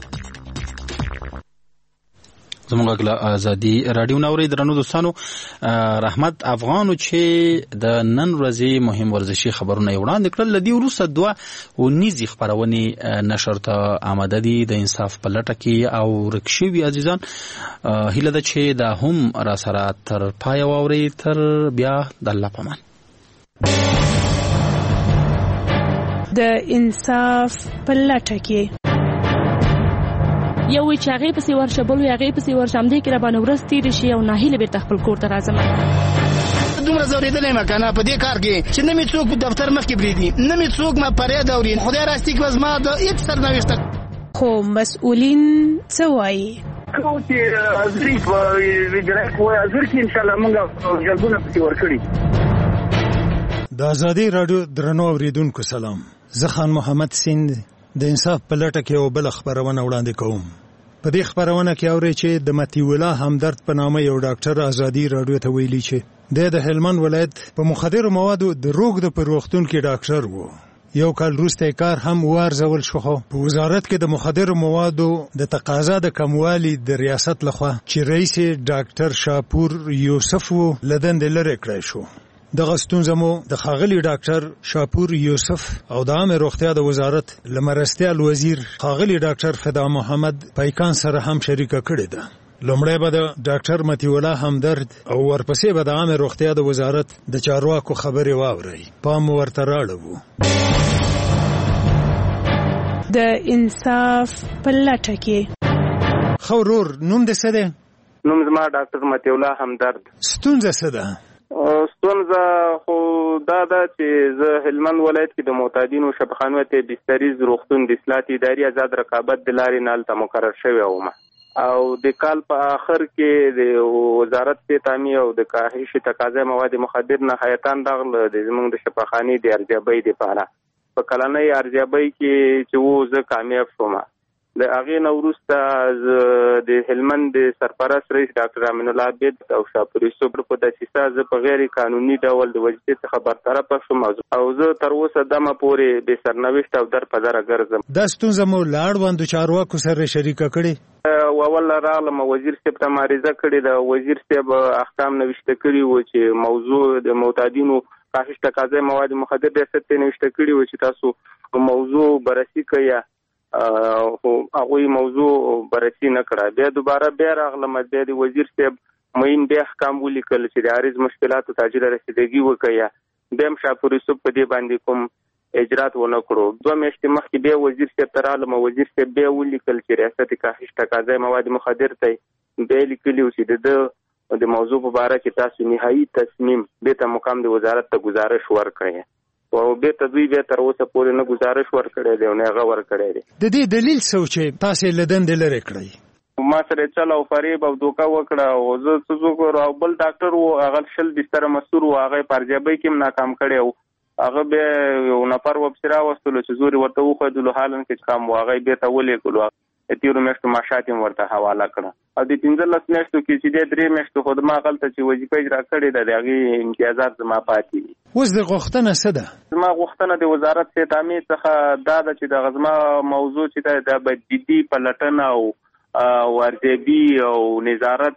Speaker 1: زموږ له ازادي راډیو نوري درنو دوستانو، رحمت افغانو چې د نن ورځې مهم ورزشي خبرونه وړاندې کړل. لدی وروسته 2 نيزي خبرونه نشر ته آماده دي د انصاف په لټه کې او رکشوي عزیزان. هیله ده چې دا هم را سره تر پای ووري. تر بیا د الله پامان.
Speaker 9: د انصاف په لټه کې
Speaker 5: یو چې هغه پسې ورشه بل هغه پسې ورشم دې کې را باندې ورستې دي شي او ناهیله بیرته خپل کور ته راځم.
Speaker 8: دومره زوریدلې مکانه په دې کار کې چې نه می څوک په دفتر مخ کې بریدي، نه می څوک ما پرې دوري. خدای راستي کې وزما د هیڅ سرنوشت
Speaker 9: خو مسؤلین څه وایي؟
Speaker 10: کوم چې ازریف ویډرک وای ازر کې ان شاء الله موږ جلبونه پکې ورکړي.
Speaker 6: د ازادي رادیو درنو اوریدونکو سلام. زه خان محمد سیند د انصاف په لټه کې یو بل خبرونه وړاندې کوم. په دې خبرونه کې اوري چې د متي الله همدرد په نامه یو ډاکټر ازادي رادیو ته ویلي چې د هلمند ولایت په مخدر موادو د روغ د پروختون کې ډاکټر وو. یو کال وروسته کار هم وارزول شو. په وزارت کې د مخدر موادو د تقاضا د کموالي د ریاست لخوا چې رئیس ډاکټر شاپور یوسف وو لدند لری کړی شو. دغه ستونزه مو د ښاغلي ډاکټر شاپور یوسف او د عامه روغتیا د وزارت لمرستیال وزیر ښاغلي ډاکټر فدا محمد پایکان سره هم شریکه کړې ده. لومړی به د ډاکټر متي الله همدرد او ورپسې به د عامه روغتیا د وزارت د چارواکو خبرې واورئ. پام ورته راړو.
Speaker 9: د انصاف په لټه کې
Speaker 6: خورور نوم دې څه دی؟
Speaker 10: نوم زما ډاکټر متي الله همدرد.
Speaker 6: ستونزه څه ده؟
Speaker 10: ستونزه خو دا ده چې زه هلمند ولایت کې د معتادینو شفاخانو ته بستریز روغتون د اصلاحات اداري آزاد رقابت د لارې نه هلته مقرر شوی وم او د کال په آخر کې د وزارت تامین او د کاهش تقاضا مواد مخدر نه حیاتان دغله د زموږ د شفاخانې د ارزیابۍ لپاره په کلنۍ ارزیابۍ کې چې زه کامیاب شوم. د هغې نه وروسته د هلمند د سرپرست رئیس ډاکټر امین الله عبید او شاپور یوسف په دسیسه زه په غیر قانوني ډول د وظیفې څخه برطرفه شوم او زه تر اوسه دمه پورې بې سرنوشت او در په دره ګرځم.
Speaker 6: دا ستونزه مو له اړوندو چارواکو سره شریکه کړې؟
Speaker 10: اول راغلم وزیر صاحب ته معرضه کړې ده. وزیر صاحب احکام نوشته کړي وو چې موضوع د معتادینو کاهش تقاضا مواد مخدر ریاست ته نوشته کړي وو چې تاسو موضوع بررسي کړئ. هغوی موضوع بررسي نه کړه. بیا دوباره بیا راغلم بیا د وزیر صاحب معین بیا احکام ولیکل چې د عارض مشکلاتو تاجیل رسیدګي وکړي. بیا هم شاپور یوسف په دې باندې کوم اجرات ونه کړو. 2 میاشتې مخکې بیا وزیر صاحب ته راغلم. وزیر صاحب بیا ولیکل چې ریاست کاهش تقاضا مواد مخدر ته بیا لیکلي و چې د موضوع په اړه کې تاسو نهایي تصمیم به ته مقام د وزارت ته گزارش ورکړئ او به تدوی به تر اوسه پورې نه گزارش ورکړی دی او نه هغه ورکړی دی.
Speaker 6: د دې دلیل څه چې تاسو لدند لری کړی؟
Speaker 10: ما سره چل او فریب او دوکا وکړه او زه څه او بل ډاکټر وو هغه شل بستر مسور وو هغه پرځبای کې ناکام کړی او هغه به یو نفر وبسرا وستلو چې زوري ورته وخدلو حالن کې کام واغی به ته ولې کولو تیرو میاشتو ماشاتیم ورته حواله کړه او د 15 میاشتو کې چې د 3 میاشتو خدمت غلطه چې وظیفه اجرا کړې ده دغه امتیازات زما پاتې.
Speaker 6: اوس د غوښتنه څه ده؟
Speaker 10: زما غوښتنه د وزارت تامین څخه دا ده چې د غزما موضوع چې د جدي پلټنه او ورزبي او نظارت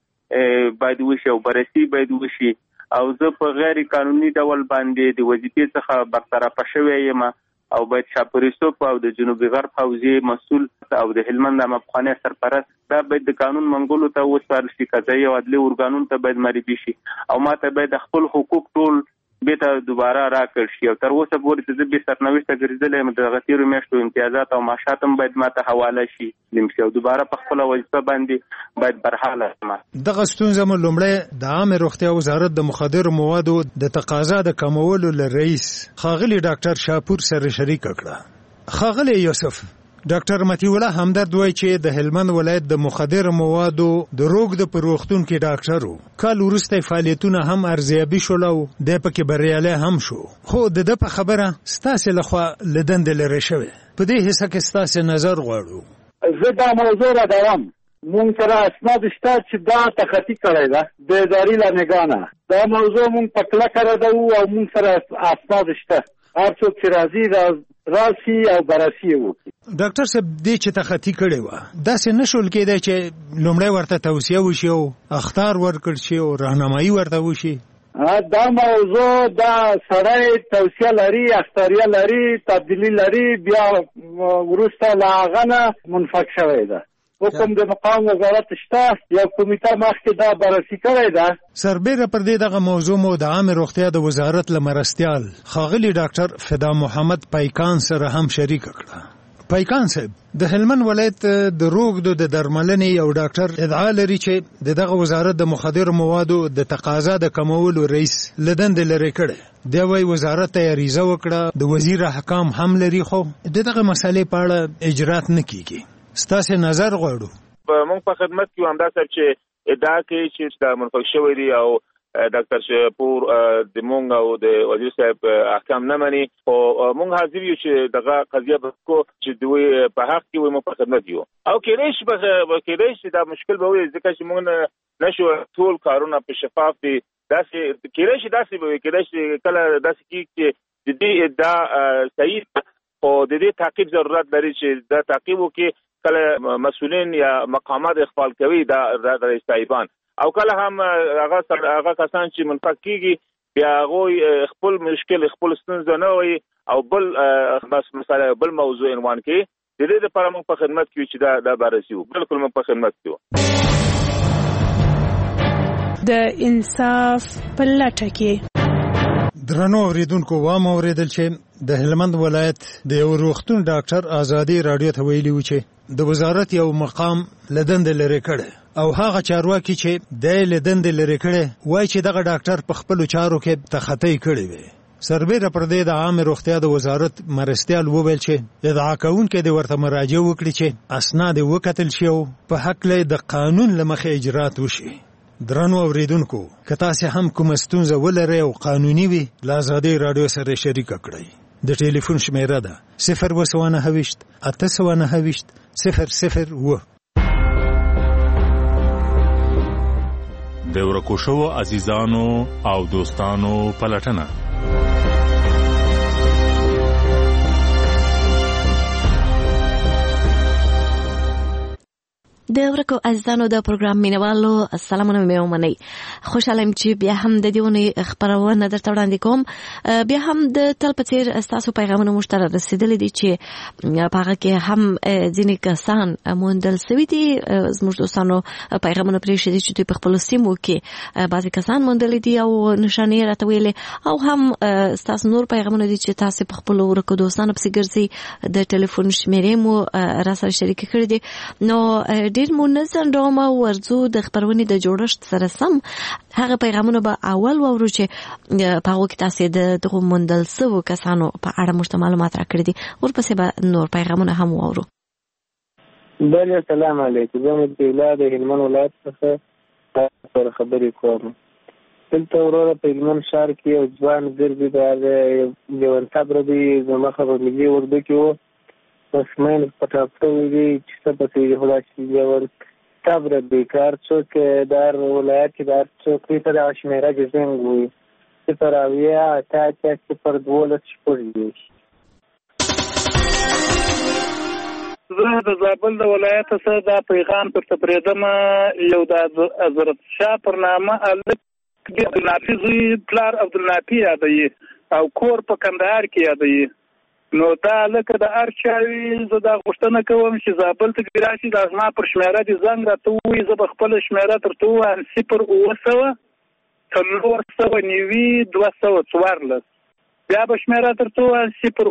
Speaker 10: باید وشي او بررسي باید وشي او زه په غیر قانوني ډول باندې د وظیفې څخه برطرف شوی یم او باید شاپور یوسف او د جنوبي غرب حوزې مسؤل او د هلمند مقامي سرپرست دا باید د قانون منګولو ته وسپارل شي. قضایي او عدلي ارګانونو ته باید معرفي شي او ماته باید خپل حقوق ټول به ته دوباره راکړ شي او تر اوسه پورې چې به سرنوشت ګرځېدلې د غتیرو میاشتو امتیازات او معاشات هم باید ماته حواله شي لمشي او دوباره په خپل وظیفه باندې باید برحاله شم.
Speaker 6: دغه ستونزه مو لومړی د عامه روغتیا وزارت د مخدر موادو د تقاضا د کمولو لرئیس ښاغلي ډاکټر شاپور سره شریک کړه. ښاغلي یوسف، ډاکټر متي الله همدرد وایي چې د هلمند ولایت د مخدر موادو د روغ د پروختون کې ډاکټر وو. کال وروسته فعالیتونه هم ارزیابي شول او د پکې بریالي هم شو. خو د په خبره ستاسو لخوا لدند لری شوی. په دې حصہ کې ستاسو نظر غواړو.
Speaker 11: زه دا موضوع را دوام. مونږ سره اسناد شته چې دا تخطی کړی ده د اداري لنګانه. دا موضوع مونږ په کلکه را دو او مونږ سره اسناد شته. هر څوک چې راځي راسي او بررسي وکړي.
Speaker 6: ډاکټر صاحب دې چې تخطی کړی و داسې نشول کېدای چې لومړی ورته توصیه وشي او اخطار ورکړ شي او راهنمایي ورته وشي؟
Speaker 11: دا موضوع دا سړی توصیه لري، اختیاریه لري، تبدیلی لري، بیا وروسته له هغه نه منفک شوی ده. حکم د مقام وزارت شته، یو کمیټه مخکې دا بررسي کړې ده.
Speaker 6: سربیره پر دې دغه موضوع مو د عامه روغتیا د وزارت لمرستیال ښاغلي ډاکټر فدا محمد پایکان سره هم شریک کړه. پایکان صاحب، د هلمند ولایت د روغدو د درملنې یو ډاکټر ادعا لري چې دغه وزارت د مخدر موادو د تقاضا د کمولو رئیس لدند لري کړي. دی وایي وزارت ته اریزه وکړه، د وزیر احکام هم لري، خو دغه مسلې په اړه اجرات نه کیږي. ستاسو نظر غواړو.
Speaker 14: موږ په خدمت کې همدا صاحب چې ادعا کوي چې دا منفک شوی دی او
Speaker 12: ډاکټر شپور د مونږ او د وزیر صاحب احکام نه مني او مونږ حاضر یو چې دغه قضیه کو چې دوی په حق کې وي مو په خدمت یو او کېدای شي دا مشکل به وي ځکه چې مونږ نشو ټول کارونه په شفاف دي داسې کېدای شي کله داسې کې د دې ادعا صحیح او د دې تعقیب ضرورت لري چې دا تعقیب وکړي کله مسؤلین یا مقامات اخفال کوي دا رئیس صاحبان او کله هم هغه کسان چې منفق کیږي بیا هغه خپل مشکل خپل ستونزه نه وي او بل مسله بل موضوع عنوان کوي د دې لپاره موږ په خدمت کې چې دا برسیو بالکل موږ په خدمت کې
Speaker 9: د انصاف په لټه کې
Speaker 6: درنو اوریدونکو وام اوریدل چې د هلمند ولایت د یو روغتون ډاکټر ازادي رادیو ته ویلي و چې د وزارت یو مقام لدند لري کړي او هغه چارواکي چې د لدند لري کړي وایي چې دغه ډاکټر په خپل چارو کې تخطی کړي وي سربېره پر دې د عام روغتیا د وزارت مرستيال وویل چې ادعا کوونکي د ورته مراجعه وکړي چې اسناد وکتل شي او په حق له د قانون لمخې اجرات وشي درنو اوریدونکو که تاسو هم کوم ستونزه ولرئ او قانوني وي لا آزادي رادیو سره شریک کړئ د ټلیفون شمیره ده 029 829 001
Speaker 14: د ورکو شوو عزیزانو او دوستانو پلټنه
Speaker 15: د ورکو عزیزانو د پروګرام مینوالو سلامونه مې ومنئ خوشاله یم چې بیا هم د دې ونې خپرونه درته وړاندې کوم بیا هم د تل په څیر ستاسو پیغامونه موږ ته رسېدلي دي چې په هغه کې هم ځینې کسان موندل سوي دي زموږ دوستانو پیغامونه پرېښي دي چې دوی په خپلو سیمو کې بعضې کسان موندلي دي او نښانې یې راته ویلې او هم ستاسو نور پیغامونه دي چې تاسې په خپلو ورکو دوستانو پسې ګرځئ د ټلیفون شمیرې مو راسره شریکې کړي دي نو ډېر مو نه ځنډوم او ورځو د خپرونې د جوړښت سره سم هغه پیغامونه به اول واورو چې په هغو کې تاسې د دغو موندل سوو کسانو په اړه موږ ته معلومات راکړي دي ورپسې به نور پیغامونه هم واورو
Speaker 10: بله السلام علیکم زه مدیلا د هلمند ولایت څخه سره خبرې کوم دلته وروره په هلمند ښار کې یو ځوان ګرځي د لیونتاب ردی زما خبر ملي اردو کې و اسمان پټاپټو وی چې څه پسې خدا شي ور تبر بیکار څوک در ولایت کې در څوک ته د شمیره جزنګ وي چې پر اویا تا چې پر 12 شپږ
Speaker 11: زه د زابل د ولایت څخه دا پیغام پر تبریدم یو د حضرت شاه پر نامه الک د نافذ پلار عبدالنافی یادوي او کور په کندهار کې یادوي نو دا لکه د ارچاوي زه دا غوښتنه کوم چې زابل ته راشي د ازما پر شمیره دي زنګ راته وي زه به خپل شمیره ترته وایم 0 بیا به شمیره ترته وایم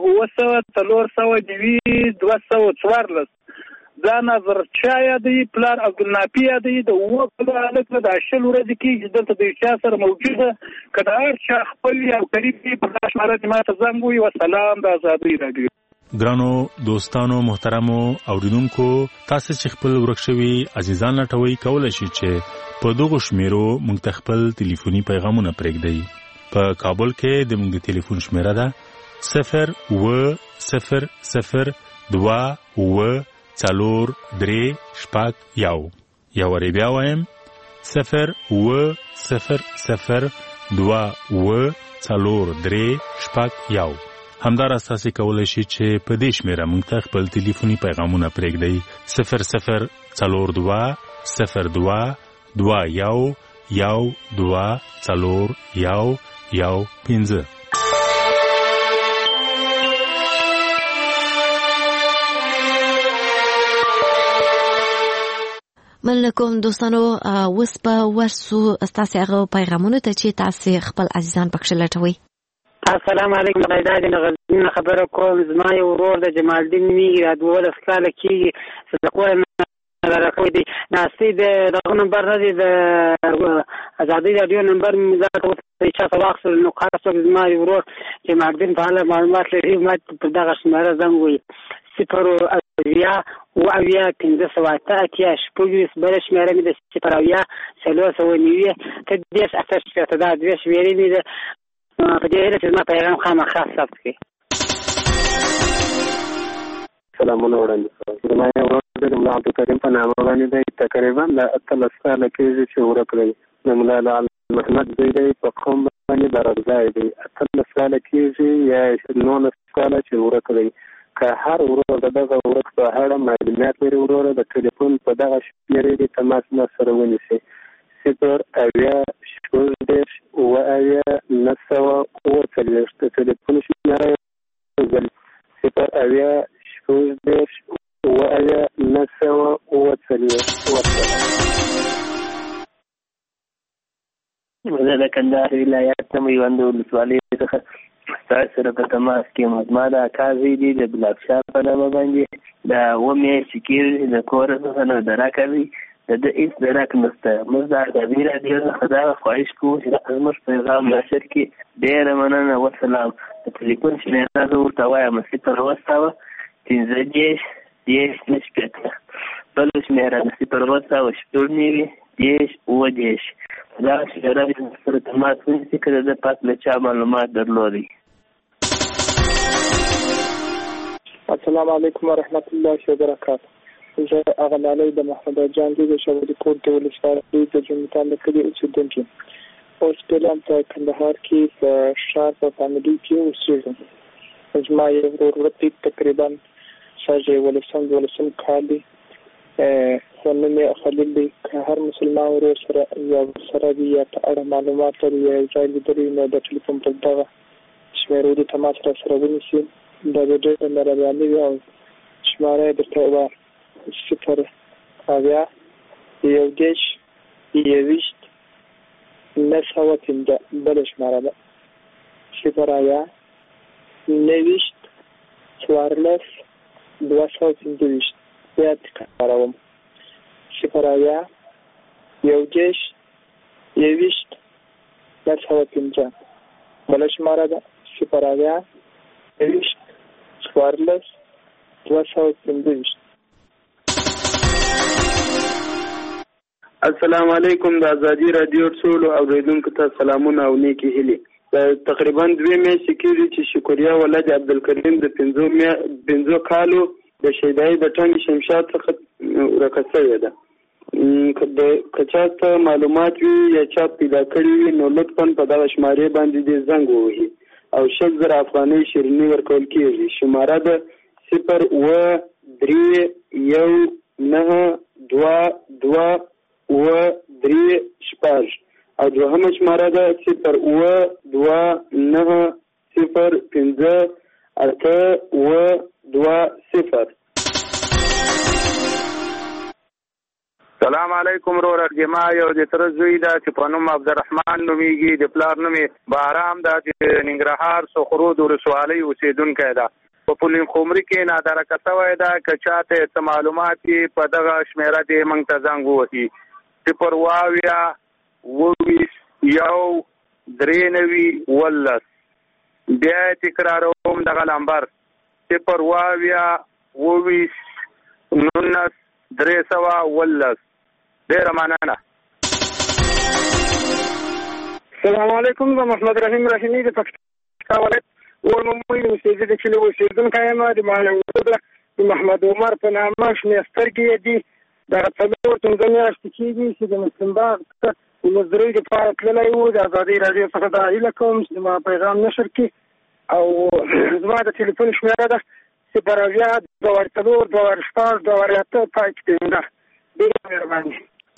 Speaker 11: 0 دا نظر چا یادوي پلار عبدالنافی یادوي د اووه هلک د 10 ورځې کېږي دلته د چا سره موجوده که د هر چا خپل یا قریب وي په دا شماره دې ماته زنګ ووایي وسلام د ازادۍ راډیو
Speaker 14: ګرانو دوستانو محترمو اوریدونکو تاسو چې خپل ورک شوي عزیزان لټوي کولی شئ چې په دغو شمیرو موږ ته خپل ټلیفوني پیغامونه پرېږدئ په کابل کې د موږ د ټلیفون شمیره ده 0 څلور درې شپږ یو وری بیا وایم 0 څلور درې شپږ یو همدار اساسي کولای شي چې په دې شمیره موږ ته خپل ټلیفوني پیغامونه پرېږدئ 0022120
Speaker 15: مننه کوم دوستانو اوس به ورسو ستاسې هغه پیغامونو ته چې تاسې خپل عزیزان پکښې لټوئ
Speaker 17: السلام علیکم غیدا د غزنین خبره کوم زما یو ورور د جمال الدین میږي د 12 کاله کېږي صدقوه راکوي دي ناستې دغه نمبر نه دی د ازادۍ راډیو نمبر مې ځکه چا ته واخیستل نو خاص زما یو ورور جمال الدین په اړه معلومات لري ما په دغه شمېره زنګ ووایي صفر اویا و اویا 588 شپږ بل شمیره مې د صفر اویا 390 ته 10 8 دا 2 شمیرې مې په دې هره چې ما پیغام خامخا ثبت کړي.
Speaker 10: سلامونه وړاندې کوم. ما یو ورځ د مولا عبدالکریم په نامه باندې دی تقریبا د 13 کاله کېږي چې ورک دی. د مولا محمد زوی دی په قوم باندې درځای دی. 13 کاله کېږي یا 19 کاله چې ورک دی. که هر ورور دغه ورک په اړه معلومات لري ورور د ټلیفون په دغه شمیرې تماس ما سره ونیسي. 0 اویا شپږ دېرش اوه اویا 940 د ټلیفون شمیره 0 اویا شپږ دېرش اوه اویا 940.
Speaker 16: زه د کندهار ولایت نه میوند ولسوالۍ څخه ستاسو سره په تماس کې یم. ما د اکا زوی دی د بلاکشاه په نامه باندې د 7 میاشتې کېږي د کور څخه نه درک وي د ده هېڅ درک نشته. موږ د ادبي راډیو څخه دغه خواهش کوو چې زموږ پیغام نشر کړي. ډېره مننه. وسلام. د ټلیفون شمیره زه ورته وایم 0 وسوه 15 10 9 بله شمیره 0 وسوه شپږ نوي 10 اوه 10 دغه شمیره دې سره تماس ونیسي که د ده پس له چا معلومات درلودی.
Speaker 20: السلام علیکم ورحمت الله وبرکاته. زه هغه لالی د محمد جان دی د شاوري کوټ د ولسوالۍ د جومتان د کلي اوسېدونکی. اوس فعلا په کندهار کې په ښار په فامیلي کې اوسېږم. زما یو ورور ورته تقریبا شاید 12 کال دی. خو نوم یې خلیل دی. که هر مسلمان ورور سره یا سره وي یا په اړه معلومات لري یا یو ځای لیدلی نو د ټلیفون په دغه شمیرو د تماس را سره ونیسي. دا د ډېره مهرباني وي او شماره یې درته ووایه 0 اویا 11 915 بله شماره ده 0 اویا 19 14 215 بیا تکراروم 0 اویا 11 915 بله شماره ده 0 اویا 19 14 215.
Speaker 2: السلام علیکم. د ازادي رادیو ټولو اوریدونکو ته سلامونه او نیکی هیلې. تقریبا 2 میاشتې کېږي چې شکریا ولد عبدالکریم د 15 کالو د شیدای د ټنګ شمشاد څخه ورکه شوې ده. که چا ته معلومات وي یا چا پیدا کړي وي نو لطفا په دغه شمارې باندې دې زنګ ووهي او 100,000 افغانۍ شیریني ورکول کېږي. شماره ده 0 اوه 3 1 9 2 2 اوه 3 6 او دوهمه شماره ده 0 اوه 2 9 0 5 8 اوه 2 0.
Speaker 10: سلام علیکم ورور جما یو د تر زوی دا چې په نوم عبدالرحمن نومیږي. د پلار نوم بارام دا چې ننګرهار سخرود ولسوالۍ اوسېدونکی ده. په پولین خمري کې نادرکه شوی ده. که چاته څه معلومات یې په دغه شمیره دې موږ ته زنګ ووهي 0 اویا 21 1 13 بیا تکراروم دغه نمبر 0 اویا 19 310. ډېره مننه.
Speaker 20: السلام علیکم. زه محمد رحیم رحیمي د پکتیکا ولایت ورمومۍ اوسېږي د کلي اوسېدونکی یم. د معلوماتو د محمد عمر په نامه شنې سترګې دي. دغه 4-5 میاشتې کېږي چې د مسلم باغ ته د مزدورۍ دپاره تللی و. د ازادۍ راډیو څخه دا هیله کوم چې زما پیغام نشر کړي او زما د ټلیفون شمېره ده 0 اویا 2 4 2 6 2 8 پای کې ده. ډېره مهرباني.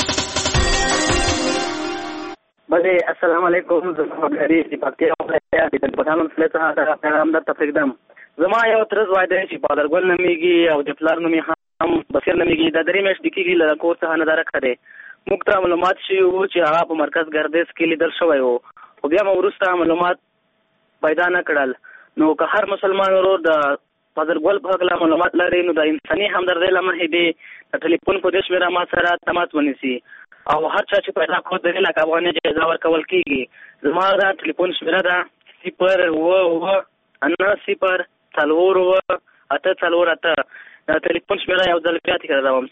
Speaker 16: بله السلام علیکم. زه محمد حریف د پکتیا ولایت د پټان ولسوالۍ څخه دغه پیغام درته پرېږدم. زما یو تره زوی دی چې پادرګل نومیږي او د پلار نوم یې هم بصیر نومیږي. دا 3 میاشتې کېږي له کور څخه نه درک دی. موږ ته معلومات شوي وو چې هغه په مرکز ګردیز کې لیدل شوی و خو بیا مو وروسته معلومات پیدا نه کړل. نو که هر مسلمان ورور د پادرګل په هکله معلومات لري نو د انساني همدردۍ له مخې دې د ټلیفون په دې شمېره ما سره تماس ونیسي او هر چا چې پیدا کړو د 1 لک افغانۍ جایزه ورکول کېږي. زما دا ټلیفون شمېره ده 0 اوه 9 0 4 848 دا ټلیفون شمیره یو ځل بیا تکراروم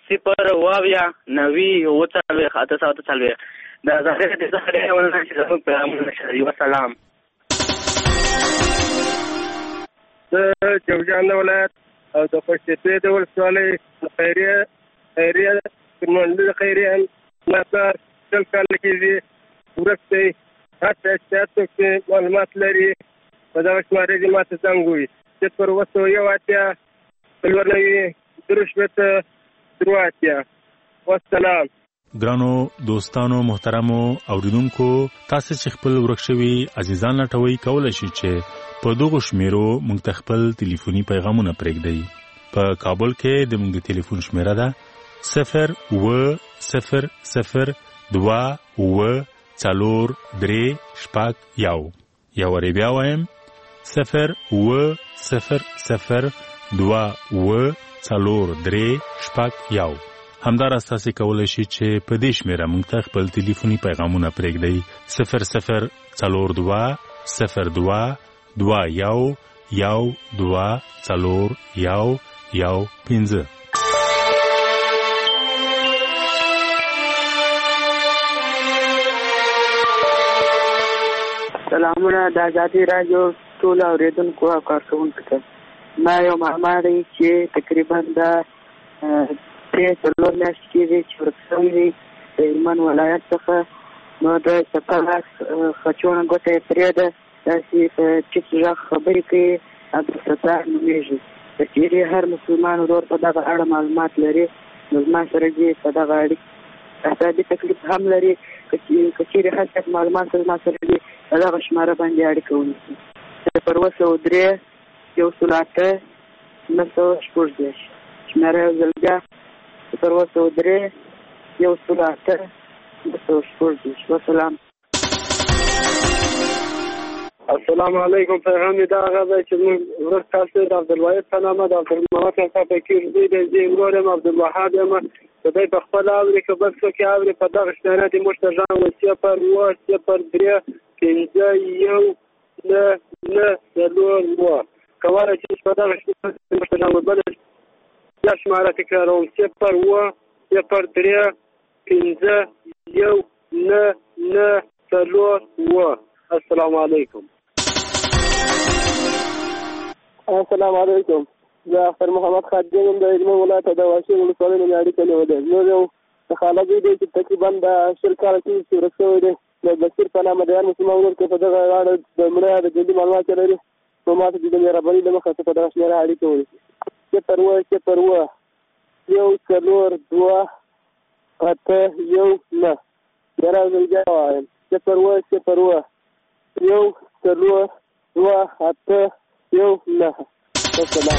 Speaker 16: 0 دا ظاهر دې څخه دی ولنه چې زموږ پیغامونه نشري. وسلام.
Speaker 7: جوزجان ولایت او د پښتې د ولسوالۍ خیریه د خیریه ناصر څل کال کېږي ورسته هڅه چې معلومات لري په دا شماره دې ماته څنګه وي چې پر وسو یو اتیا بلورنوي درشبت درواتیا. والسلام.
Speaker 14: ګرانو دوستانو محترمو اوریدونکو تاسو چې خپل ورکشوي عزیزان لټوي کولای شئ چې په دغه شمیرو موږ خپل ټلیفوني پیغامونه پرېږدئ. په کابل کې د موږ ټلیفون شمیره ده 0800243 یو ری بیا وایم 0800243 همدار تاسو کولای شئ چې په دې شمیره موږ ته خپل ټلیفوني پیغامونه پرېږدئ 0022221
Speaker 19: سلامونه د آزادي رادیو ټول اوریدونکو او کارکونکو ته. ما یو معلومات دی چې تقریبا د 3 میاشتې کېږي چې ورک شوی دی د هلمند ولایت څخه. نو د سپالاس خچونه ګوته یې پرېږده داسې په ټیټ غږ خبرې کوي. عبدالستار نومېږي. که چېرې هر مسلمان ورور په دغه اړه معلومات لري نو زما سره دې په دغه اړیکې اعصابي تکلیف هم لري. که چېرې هر څه معلومات زما سره دي په دغه شماره باندې اړیکه ونیسي. 083-108-916 شماره یو ځل بیا 083-108-916. وسلام.
Speaker 7: السلام علیکم. پیغام دا غږ چې موږ ورته تاسو د عبدالواحد په نامه د عبدالمحمد څخه فکر دی د ورور عبدالوهاب یم د دې په خپل اوري که بس کې اوري په دغه شماره د مشترجان وصیه پر واسطه پر 3-5-1-9-9 کومه چې په دغه شماره مشترجان وبل یا شماره تکراروم 0-3-5-1-9-9 السلام علیکم.
Speaker 21: السلام علیکم. زه اختر محمد خادم د هلمند ولایت د واشیر ولسوالۍ نه اړیکه نیولې. نو یو خالد دی چې تقریبا د 10 کال کې ورک شوی دی. د بشیر په نامه د هر مسلمان ورور کې په دغه اړه د مړه د جدي معلومات لري. نو ماته د مهرباني د مخه په دغه شمېره اړیکه ونیسي. 0-1-1-9 یاره زلګیا وایم 0-1-1-9 السلام.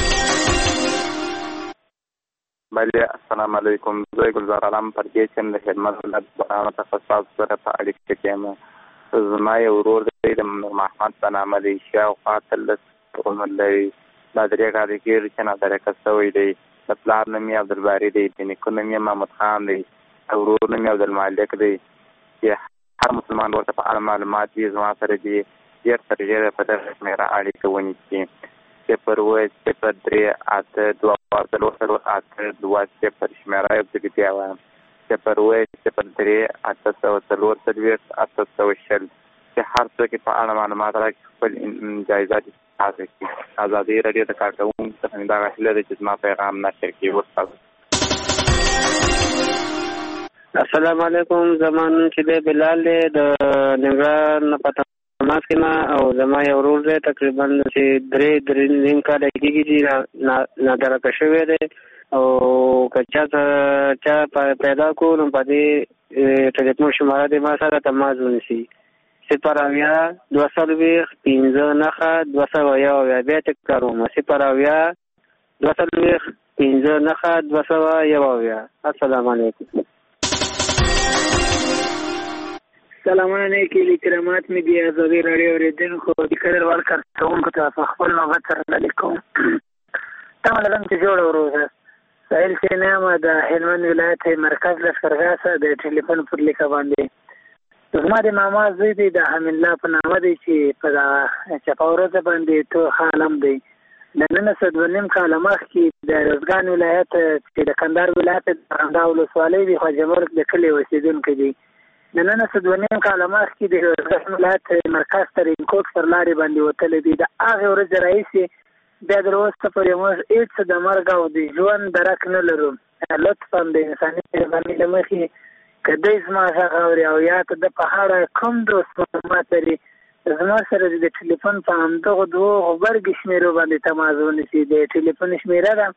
Speaker 10: بله السلام علیکم. زه ګلزار علم پردیس یم د هلمند ولایت برانه څخه ستاسو سره په اړیکه کې یم. زما یو ورور دی د نور محمد په نامه دی شاوخوا 13 عمر لري. دا درې کاله کېږي چې نادرکه شوی دی. د پلار نوم یې عبدالباري دی. د نیکه نوم یې محمد خان دی. ورور نوم یې عبدالمالک دی. چې هر مسلمان ورته په اړه معلومات وي زما سره دي ډېر تر ډېره په دغه شمېره اړیکه ونیسي 0-1-3-8-2-4-8-2 شمېره یو ځل بیا وایم 0-1-3-8-4-8-2 چې هر څوک په اړه معلومات راکړي خپل جایزات استفاده کړي. ازادي راډیو د کارکوونکو څخه مې دغه هیله ده چې زما پیغام نشر کړي. ورسره
Speaker 19: السلام علیکم. زمان چې د بلال دی د ننګرهار نه پته ماسکې ما او زما یو ورور دی تقریبا چې 3 کاله کېږي چې نادرکه شوی دی او که چا پیدا کړو نو په دې ټلیفون شماره دی ما سره تماس ونیسي 0-2-15-2 بیا تکراروم 0-2-15-2 السلام علیکم.
Speaker 22: سلامونه نیکی کرامات می دی آزادی راډیو اوریدونکو د قدر وړ کارکوونکو ته په خپل نوبت سره علیکم. تمه لرم چې جوړ وروزه سهیل سینام د هلمند ولایت مرکز لښکرګاه څخه د ټلیفون پر لیکه باندې زما د ماما زوی دی د حمید الله په نامه دی چې په چپاورزه باندې تو عالم دی د نن څه 2.5 کاله مخکې د روزګان ولایت چې د کندهار ولایت د ارغنداب ولسوالۍ د خواجه مرګ د کلي اوسېدونکی دی. د نن څه 2.5 کاله مخکې د روزګان ولایت مرکز ته رینکوټ پر لارې باندې وتلی دی. د هغې ورځې راهیسې بیا تر اوسه پورې موږ هېڅ د مرګ او د ژوند درک نه لرو. لطفا د انساني مهربانۍ له مخې که دی زما غږ اوري او یا که د په اړه کوم دوست معلومات لري زما سره د ټلیفون په همدغو دوو غبرګې شمېرو باندې تماس ونیسي. د ټلیفون شمېره ده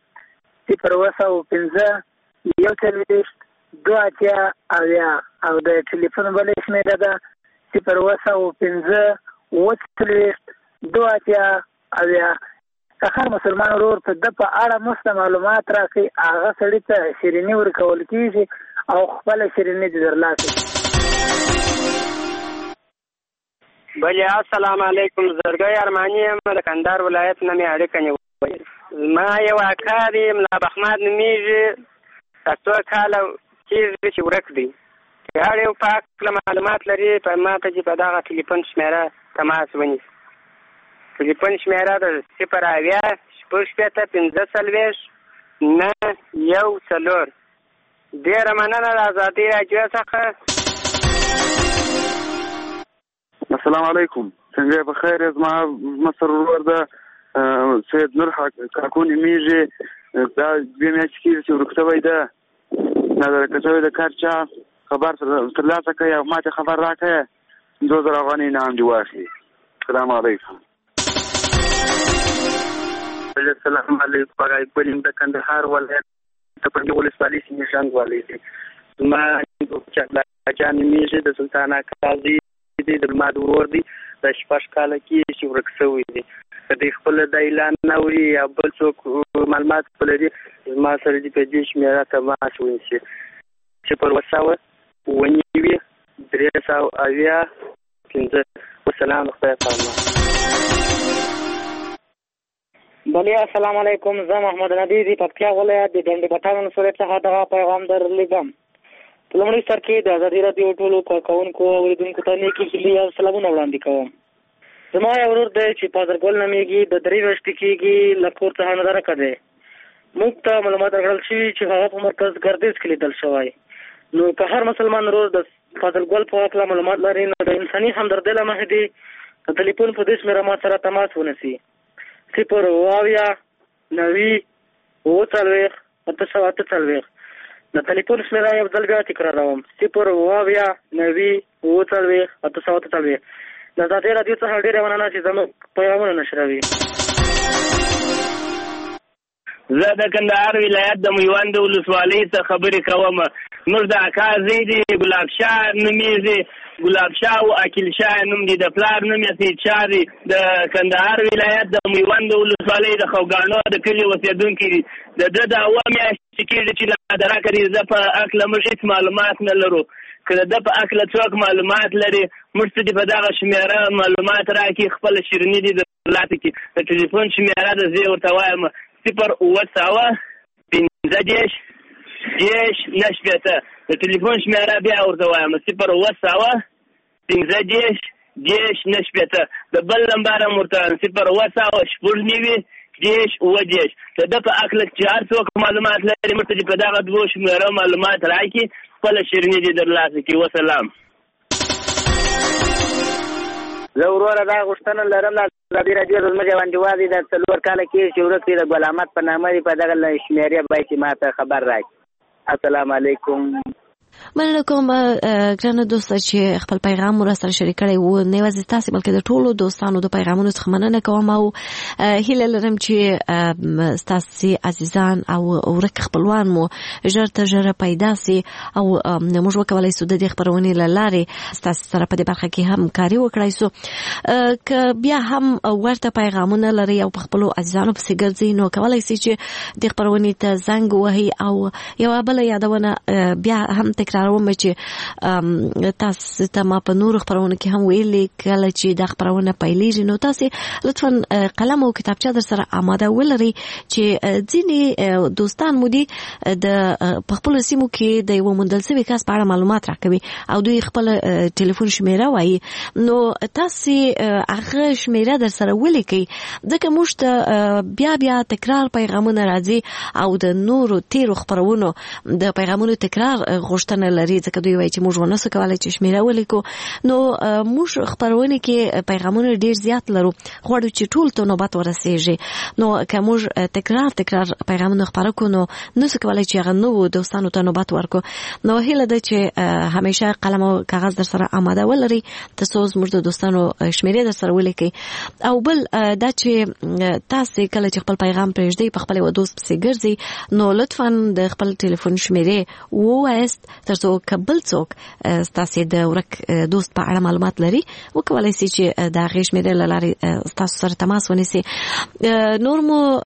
Speaker 22: 015 41 280 او د ټلیفون بلې شمېره ده 015 280. که هر مسلمان ورور ته د په اړه مست معلومات راکړي هغه سړي ته شیریني ورکول کېږي او خپله شیریني دې ترلاسه
Speaker 3: بله. السلام علیکم. زرګی ارماني یم د کندهار ولایت نه مې اړیکه نیولې. ما یو اکا دی ملا بخماد نومیږي 7 کاله کېږي چې ورک دی. که هر یو په هکله معلومات لري په ما ته چې په دغه ټلیفون شمېره تماس ونیسي. ټلیفون شمېره د 0 شپېته 45 9 1 4. ډېره مننه د ازادۍ راډیو څخه.
Speaker 18: السلام علیکم. څنګه په خیر زما مصر ورور ده سید نور کاکون میږي دا دوه میاشتې کېږي چې ورک شوی ده. نظر کشوی د کار چا خبر ترلاسه کړئ او ما ته خبر راکړئ 2000 افغانۍ انعام دې واخلي. السلام علیکم.
Speaker 3: السلام علیکم. هغه اقبال د کندهار ولایت د پنځه ولسوالۍ سیمې څنګه والي دي. ما چې جان میږي د سلطان قاضي د ما د ورور دی د 6 کاله کې چې ورک شوی دی. د خپل د اعلان نوري یا بل څوک معلومات لري ما سره دې په دې شمېره تماس ونیسي 0 380 والسلام علیکم.
Speaker 23: بله السلام علیکم. زه محمد نبی د پکتیا ولایت د ډنډ پټان ولسوالۍ څخه دغه پیغام درلیږم. په لومړي سر کې د ازادي راډیو ټولو کارکوونکو او اورېدونکو ته نیکې هیلې او سلامونه وړاندې کوم. زما یو ورور دی چې پادرګل نومیږي د 3 میاشتې کېږي له کور څخه نظرکه دی. موږ ته معلومات راکړل شوي چې هغه په مرکز ګردیز کې لیدل شوی. نو که هر مسلمان ورور د پادرګل په هکله معلومات لري نو د انساني همدردۍ له مخې دې د ټلیفون په دې شمېره ما سره تماس ونیسي 0 9 40 848. د ټلیفون شمېره یو ځل بیا تکراروم 0 9 40 848. د ازادۍ راډیو څخه ډېره مننه چې زموږ پیغامونه نشروي.
Speaker 24: زه د کندهار ولایت د میوند ولسوالۍ څخه خبرې کوم. موږ د اکا زوی دی ګلاب شاه نومیږي. ګلاب شاه او اکیل شاه نوم دی. د پلار نوم یې سید شاه دی. د کندهار ولایت د میوند ولسوالۍ د خوګانو د کلي اوسېدونکی دی. د ده د 7 میاشتې کېږي چې لا درکه دی. زه په هکله موږ هېڅ معلومات نه لرو. که د ده په هکله څوک معلومات لري موږ ته دې په دغه شمېره معلومات راکړي خپله شیریني دې درلاته کړي. د ټلیفون شمېره ده زه یې ورته وایم 0 15 10 9 د ټلیفون شمېره بیا ورته وایم 0 15 10 9. د بل نمبر هم ورته 0 10 د ده په هکله چې هر څوک معلومات لري موږ ته دې په دغه 2 شمېره معلومات راکړي خپله شیریني دې درلاسه کړي. وسلام.
Speaker 3: زه وروره دا غوښتنه لرم د ازادي راډیو د زموږ یو انډیوال دی د 4 کاله کېږي چې ورک دی د ګل احمد په نامه دی. په دغه شمېرې باید چې ما ته خبر راکړي. السلام علیکم.
Speaker 15: مننه کوم ګرانه دوسته چې خپل پیغام مو سره شریک کړی وو. نه یوازې تاسو بلکې د ټولو دوستانو د پیغامونو څخه مننه کوم او هیله لرم چې تاسو عزیزان او ورک خپلوان مو ژر تر ژره پیدا سي او موږ وکولای شو د دې خبرونې له لارې تاسو سره په دې برخه کې همکاري وکړای شو. که بیا هم ورته پیغامونه لري او په خپل عزیزانو پسې ګرځي نو کولای شي چې د خبرونې ته زنګ وهي او یو بل یادونه بیا هم تکراروم چې تاسو ته ما په نور خبرونه کې هم ویلې کله چې د خبرونه پیلېږي نو تاسو لطفا قلم او کتابچه در سره آماده ولرئ چې ځینې دوستان مو دي د خپل سیمو کې د یو موندل شوی کس په اړه معلومات راکوي او دوی خپل ټلیفون شمیره وایي نو تاسو هغه شمیره در سره ولیکئ ځکه موږ ته بیا تکرار پیغامونه راځي او د نورو تیرو خبرونو د پیغامونو تکرار غوښتنه لري ځکه دوی وایي چې موږ ونسو کولای چې شمیره ولیکو نو موږ خبرونه کې پیغامونه ډیر زیات لرو غواړو چې ټول ته نوبت ورسیږي نو که موږ تکرار پیغامونه خبرو کو نو نسو کولای چې هغه نو دوستانو ته نوبت ورکو نو هیله ده چې همیشه قلم او کاغذ در سره آماده ولري تاسو زموږ د دوستانو شمیره در سره ولیکئ او بل دا چې تاسو کله چې خپل پیغام پرېږدئ په خپل دوست پسې ګرځئ نو لطفا د خپل ټلیفون شمیره ووایست ترڅو کبل څوک تاسو د ورک دوست په اړه معلومات لري وکولای شي چې دا غیش شمیره لاري تاسو سره تماس ونیسي نور مو